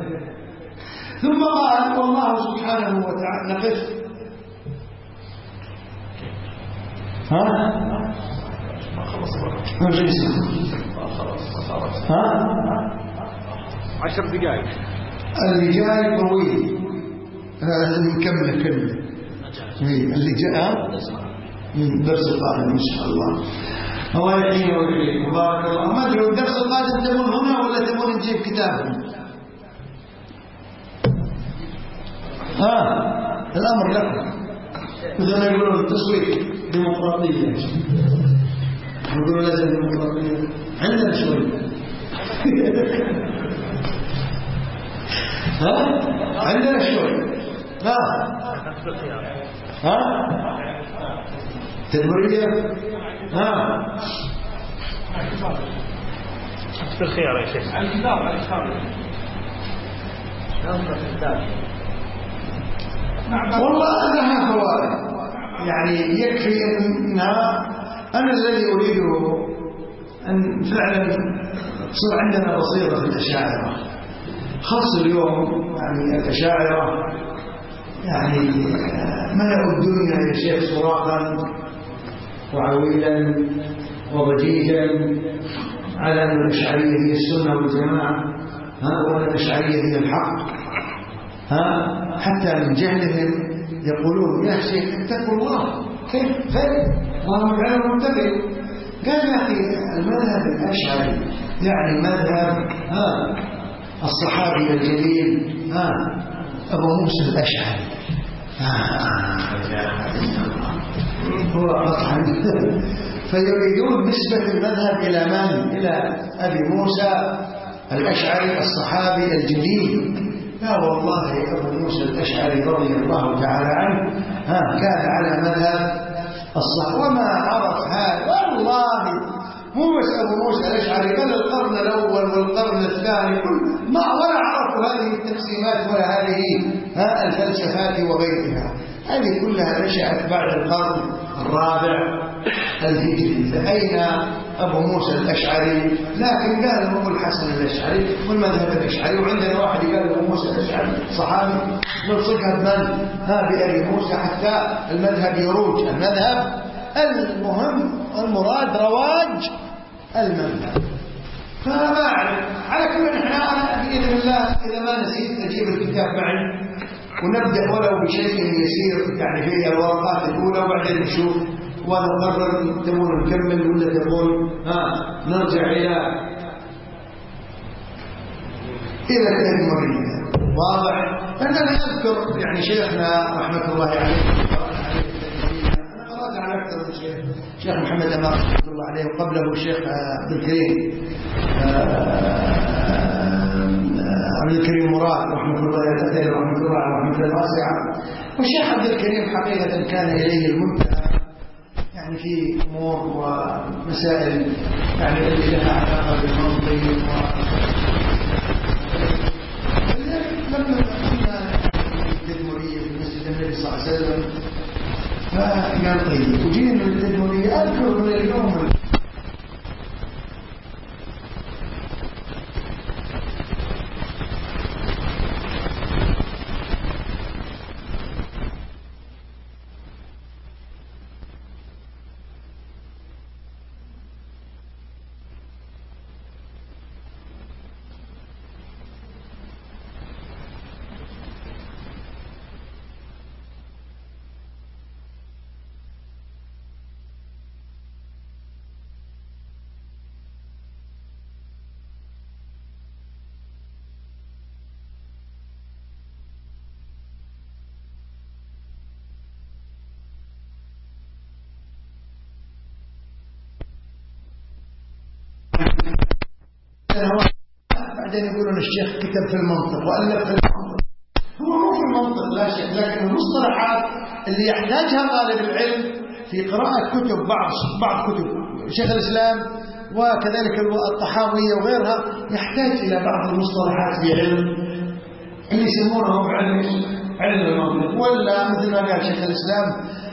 ثم قال والله سبحانه وتعالى نقف ها
10 دقائق
اللي جاي طويل، نكمل كلمة اللي جاء درس القادم إن شاء الله. الله يحيينا ويحييكم، بارك الله. ما أدري الدرس القادم تبون هنا ولا تبون نجيب كتاب؟ الأمر لكم. مثل ما يقولون التصويت ديمقراطية، يقولون لازم ديمقراطية عندنا شوي. عندنا شوي. تدبيرية.
بالخيار يا شيخ.
والله لها فوائد، يعني يكفي أنها أنا الذي أريده أن فعلا تصير عندنا بصيرة في الأشاعرة، خاصة اليوم. يعني الأشاعرة يعني ملأوا الدنيا يا شيخ صراخا وعويلا وضجيجا على أن الأشعرية هي السنة والجماعة، وأن الأشعرية هي الحق. حتى من جهلهم يقولون يا شيخ اتقوا الله. كيف؟ الله مجعله منتبه. قال يا أخي المذهب الأشعري يعني مذهب الصحابي الجليل أبو موسى الأشعري. هو قطعا فيريدون نسبة المذهب إلى من؟ إلى أبي موسى الأشعري الصحابي الجليل. لا والله أبو موسى الأشعري رضي الله تعالى عنه كان على مذهب الصحابة، وما عرف هذا والله مو بس أبو موسى الأشعري، بل القرن الأول والقرن الثاني ولا عرفوا هذه التقسيمات ولا هذه الفلسفات وغيرها. هذه كلها نشأت بعد القرن الرابع الهجري. فأين أبو موسى الأشعري؟ لكن قال أبو الحسن الأشعري والمذهب الأشعري، وعندنا واحد قال أبو موسى الأشعري صحابي، نلصقها بمن؟ بأبي موسى حتى المذهب يروج. المذهب المهم المراد رواج المذهب. فما أعرف. على كل أنا بإذن الله إذا ما نسيت أجيب الكتاب معي ونبدأ ولو بشيء يسير يعني في الورقات الأولى، وبعدين نشوف ونقرر تبون نكمل ولا تقول نرجع إلى التدمرية. واضح؟ أنا أذكر يعني شيخنا رحمة الله عليه، أنا قرأت على أكثر من شيخ محمد أمار رحمة الله عليه، وقبله الشيخ عبد الكريم مراد رحمة الله عليه رحمة الله واسعة. والشيخ عبد الكريم حقيقة كان إليه المنتهى يعني في أمور ومسائل يعني التي لها علاقة بالمنطق. لما كنا في التدمرية في مسجد النبي صلى الله عليه وسلم فقال طيب وجينا من التدمرية، أذكر من اليوم بعدين يقولون الشيخ كتب في المنطق وألف في المنطق. هو مو في المنطق لا شك، لكن المصطلحات اللي يحتاجها طالب العلم في قراءة كتب بعض كتب شيخ الإسلام وكذلك الطحاوية وغيرها، يحتاج إلى بعض المصطلحات في علم اللي يسمونه علم المنطق. ولا مثل ما قال شيخ الإسلام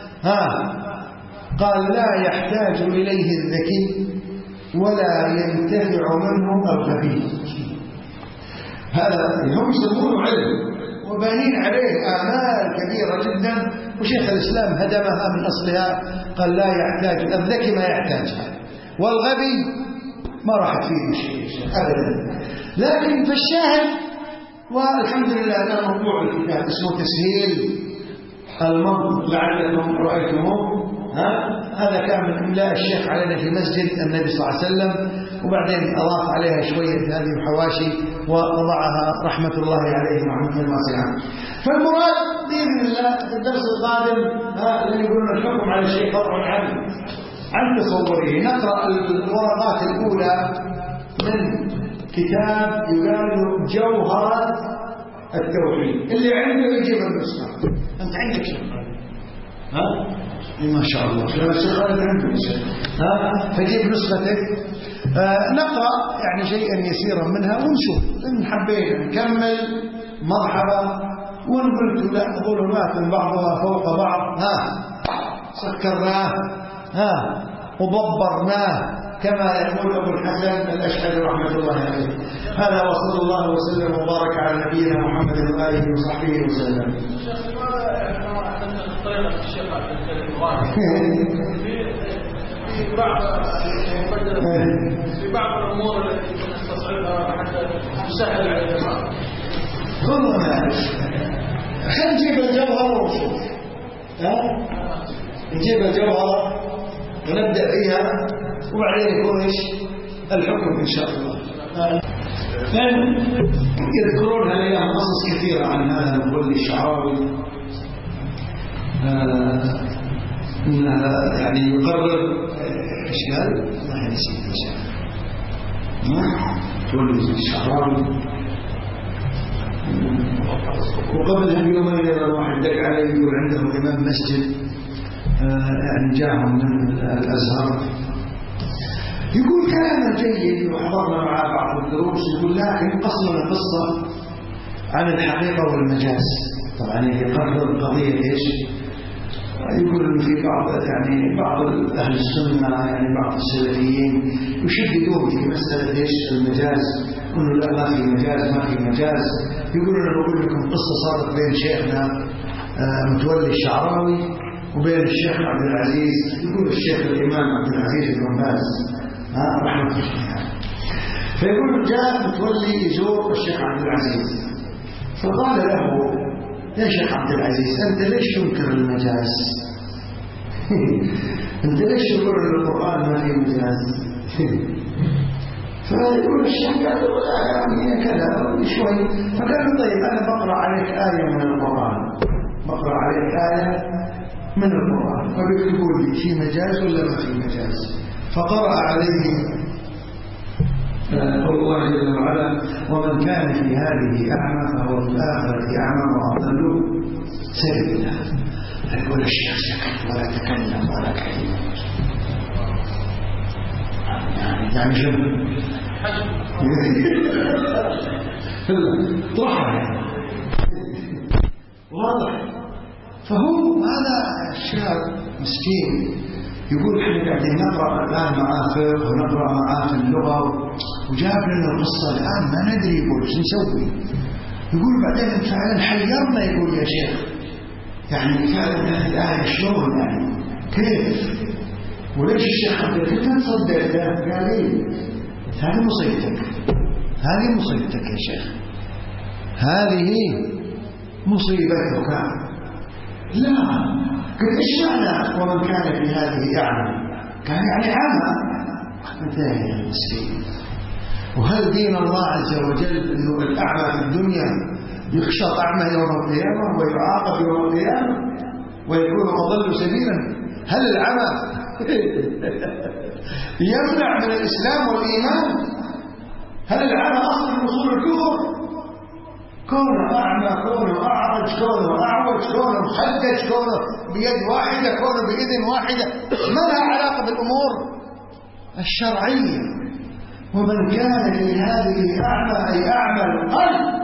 قال لا يحتاج إليه الذكي ولا ينتفع منه الغبي. هذا هم يسمونه علم وبانين عليه آمال كبيرة جدا، وشيخ الإسلام هدمها من أصلها. قال لا يحتاج الذكي ما يحتاجها، والغبي ما راح تفيد شيء أبدا. لكن في الشاهد والحمد لله أنا مطبوع الكتاب اسمه تسهيل المنطق لعلكم رأيتموه. هذا كان من إملاء الشيخ علينا في مسجد النبي صلى الله عليه وسلم، وبعدين أضاف عليها شوية هذه الحواشي ووضعها رحمة الله عليه ورحمة الله واسعة. فالمراد بإذن الله في الدرس القادم اللي يقولون الحكم على شيء فرع عن تصوره. نقرأ الورقات الأولى من كتاب يقال جوهرة التوحيد، اللي عنده يجيب النسخة. أنت عندك شيء ما شاء الله فجيب نسختك. نقرأ يعني شيئا يسيرا منها ونشوف إن حبينا نكمل مرحبا، وإن قلت لا ظلمات بعضها فوق بعض سكرناه وببرناه كما يقول أبو الحسن الأشعري رحمة الله عليه. هذا وصلى الله وسلم وبارك على نبينا محمد وآله وصحبه وسلم.
طريقة الشيخ عبد الكريم في بعض الأمور التي نستصعبها حتى تسهل على الإمام.
خلنا نجيب الجوهر ونشوف. نجيب الجوهر ونبدأ فيها، وبعدين يكون ايش الحكم ان شاء الله. يذكرون هذه قصص كثيرة عن هذا المولي الشعراوي يعني يقرر إشكال ما ينسي إشكال تولي الشعراوي. وقبل يومين واحد دق علي يقول عندهم إمام مسجد يعني جاهم من الأزهر يقول كلام جيد وحضرنا معه بعض الدروس يقول لكن قصنا قصة عن الحقيقة والمجاز. طبعا يقرر قضية إيش؟ يقول إن في بعض أهل السنة يعني بعض السلفيين يشددون في مسألة إيش المجاز، إنه لا ما في مجاز ما في مجاز. يقول أنا بقول لكم قصة صارت بين شيخنا متولي الشعراوي وبين الشيخ عبد العزيز. يقول الشيخ الإمام عبد العزيز بن باز رحمه الله. فيقول جاء متولي يزور الشيخ عبد العزيز فقال له يا شيخ عبد العزيز أنت ليش تنكر المجاز؟ أنت ليش تقول أن القرآن ما فيه مجاز؟ فيقول الشيخ قال يعني كذا شوي. فقال طيب أنا بقرأ عليك آية من القرآن، بقرأ عليك آية من القرآن فبيكتبوا لي في مجاز ولا ما في مجاز. فقرأ عليه قول الله جل وعلا ومن كان في هذه أعمى فهو في الآخرة أعمى وأضل سبيلا. فيقول الشيخ سكت ولا تكلم ولا كلمة يعني جنب طرحها واضح. فهو هذا الشاب مسكين يقول احنا قاعدين نقرأ الآن معاه فقه ونقرأ معاه في اللغة وجاب لنا القصة الآن ما ندري يقول شو نسوي. يقول بعدين فعلا حيرنا يقول يا شيخ يعني فعلا الآية شلون يعني كيف وليش الشيخ عبد العزيز تصدق ده؟ قال لي هذه مصيبتك، هذه مصيبتك يا شيخ، هذه مصيبتك. لا قلت ايش معنى ومن كان في هذه أعمى؟ كان يعني عامة مثلا يا مسكين. وهل دين الله عز وجل انه الأعمى في الدنيا يخشى أعمى يوم القيامة ويعاقب يوم القيامة ويكون أضل سبيلا؟ هل العمى يمنع من الإسلام والإيمان؟ هل العمى أصل من أصول الكفر؟ كونه أعمى، كونه أعرج، كونه أعوج، كونه محدج، كونه بيد واحدة، كونه بإذن واحدة، ما لها علاقة بالأمور الشرعية. ومن كان في هذه أعمى أي أعمى القلب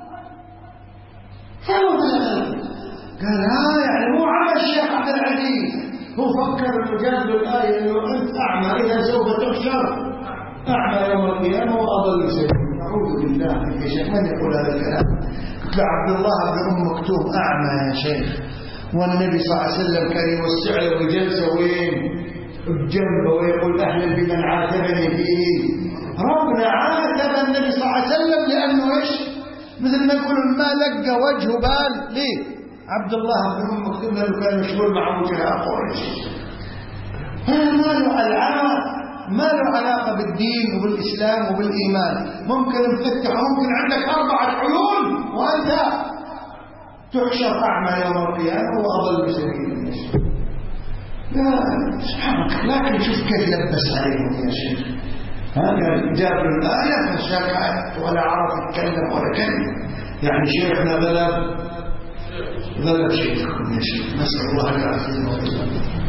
فهو قال يعني مو عمى الشيخ عبد العزيز، هو فكر انه جاب له الآية انه أنت أعمى إذا سوف تحشر أعمى يوم القيامة وأضل سبيلا. أعوذ بالله يا شيخ من يقول هذا الكلام؟ قلت له عبد الله بن أم مكتوم أعمى يا شيخ، والنبي صلى الله عليه وسلم كان يوسع له الجلسة وين؟ بجنبه ويقول أهلا بمن عاتبني فيه. ربنا عاتب النبي صلى الله عليه وسلم لأنه إيش؟ مثل ما يقولون ما لقى وجهه بال ليه؟ عبد الله بن أم مكتوم لأنه كان مشغول مع وجهاء قريش. هذا ما له العمى ما له علاقة بالدين وبالإسلام وبالإيمان. ممكن نفتح ممكن عندك 4 عيون وأنت تحشر أعمى يوم القيامة وأضل سبيلا. لا سبحانك، لكن شوف كيف لبس عليهم يا شيخ. هذا جاب الآية فشكت ولا عرف يتكلم ولا كلمة. يعني شيخنا ذلب شيخكم يا شيخ، نسأل الله العافية والسلامة.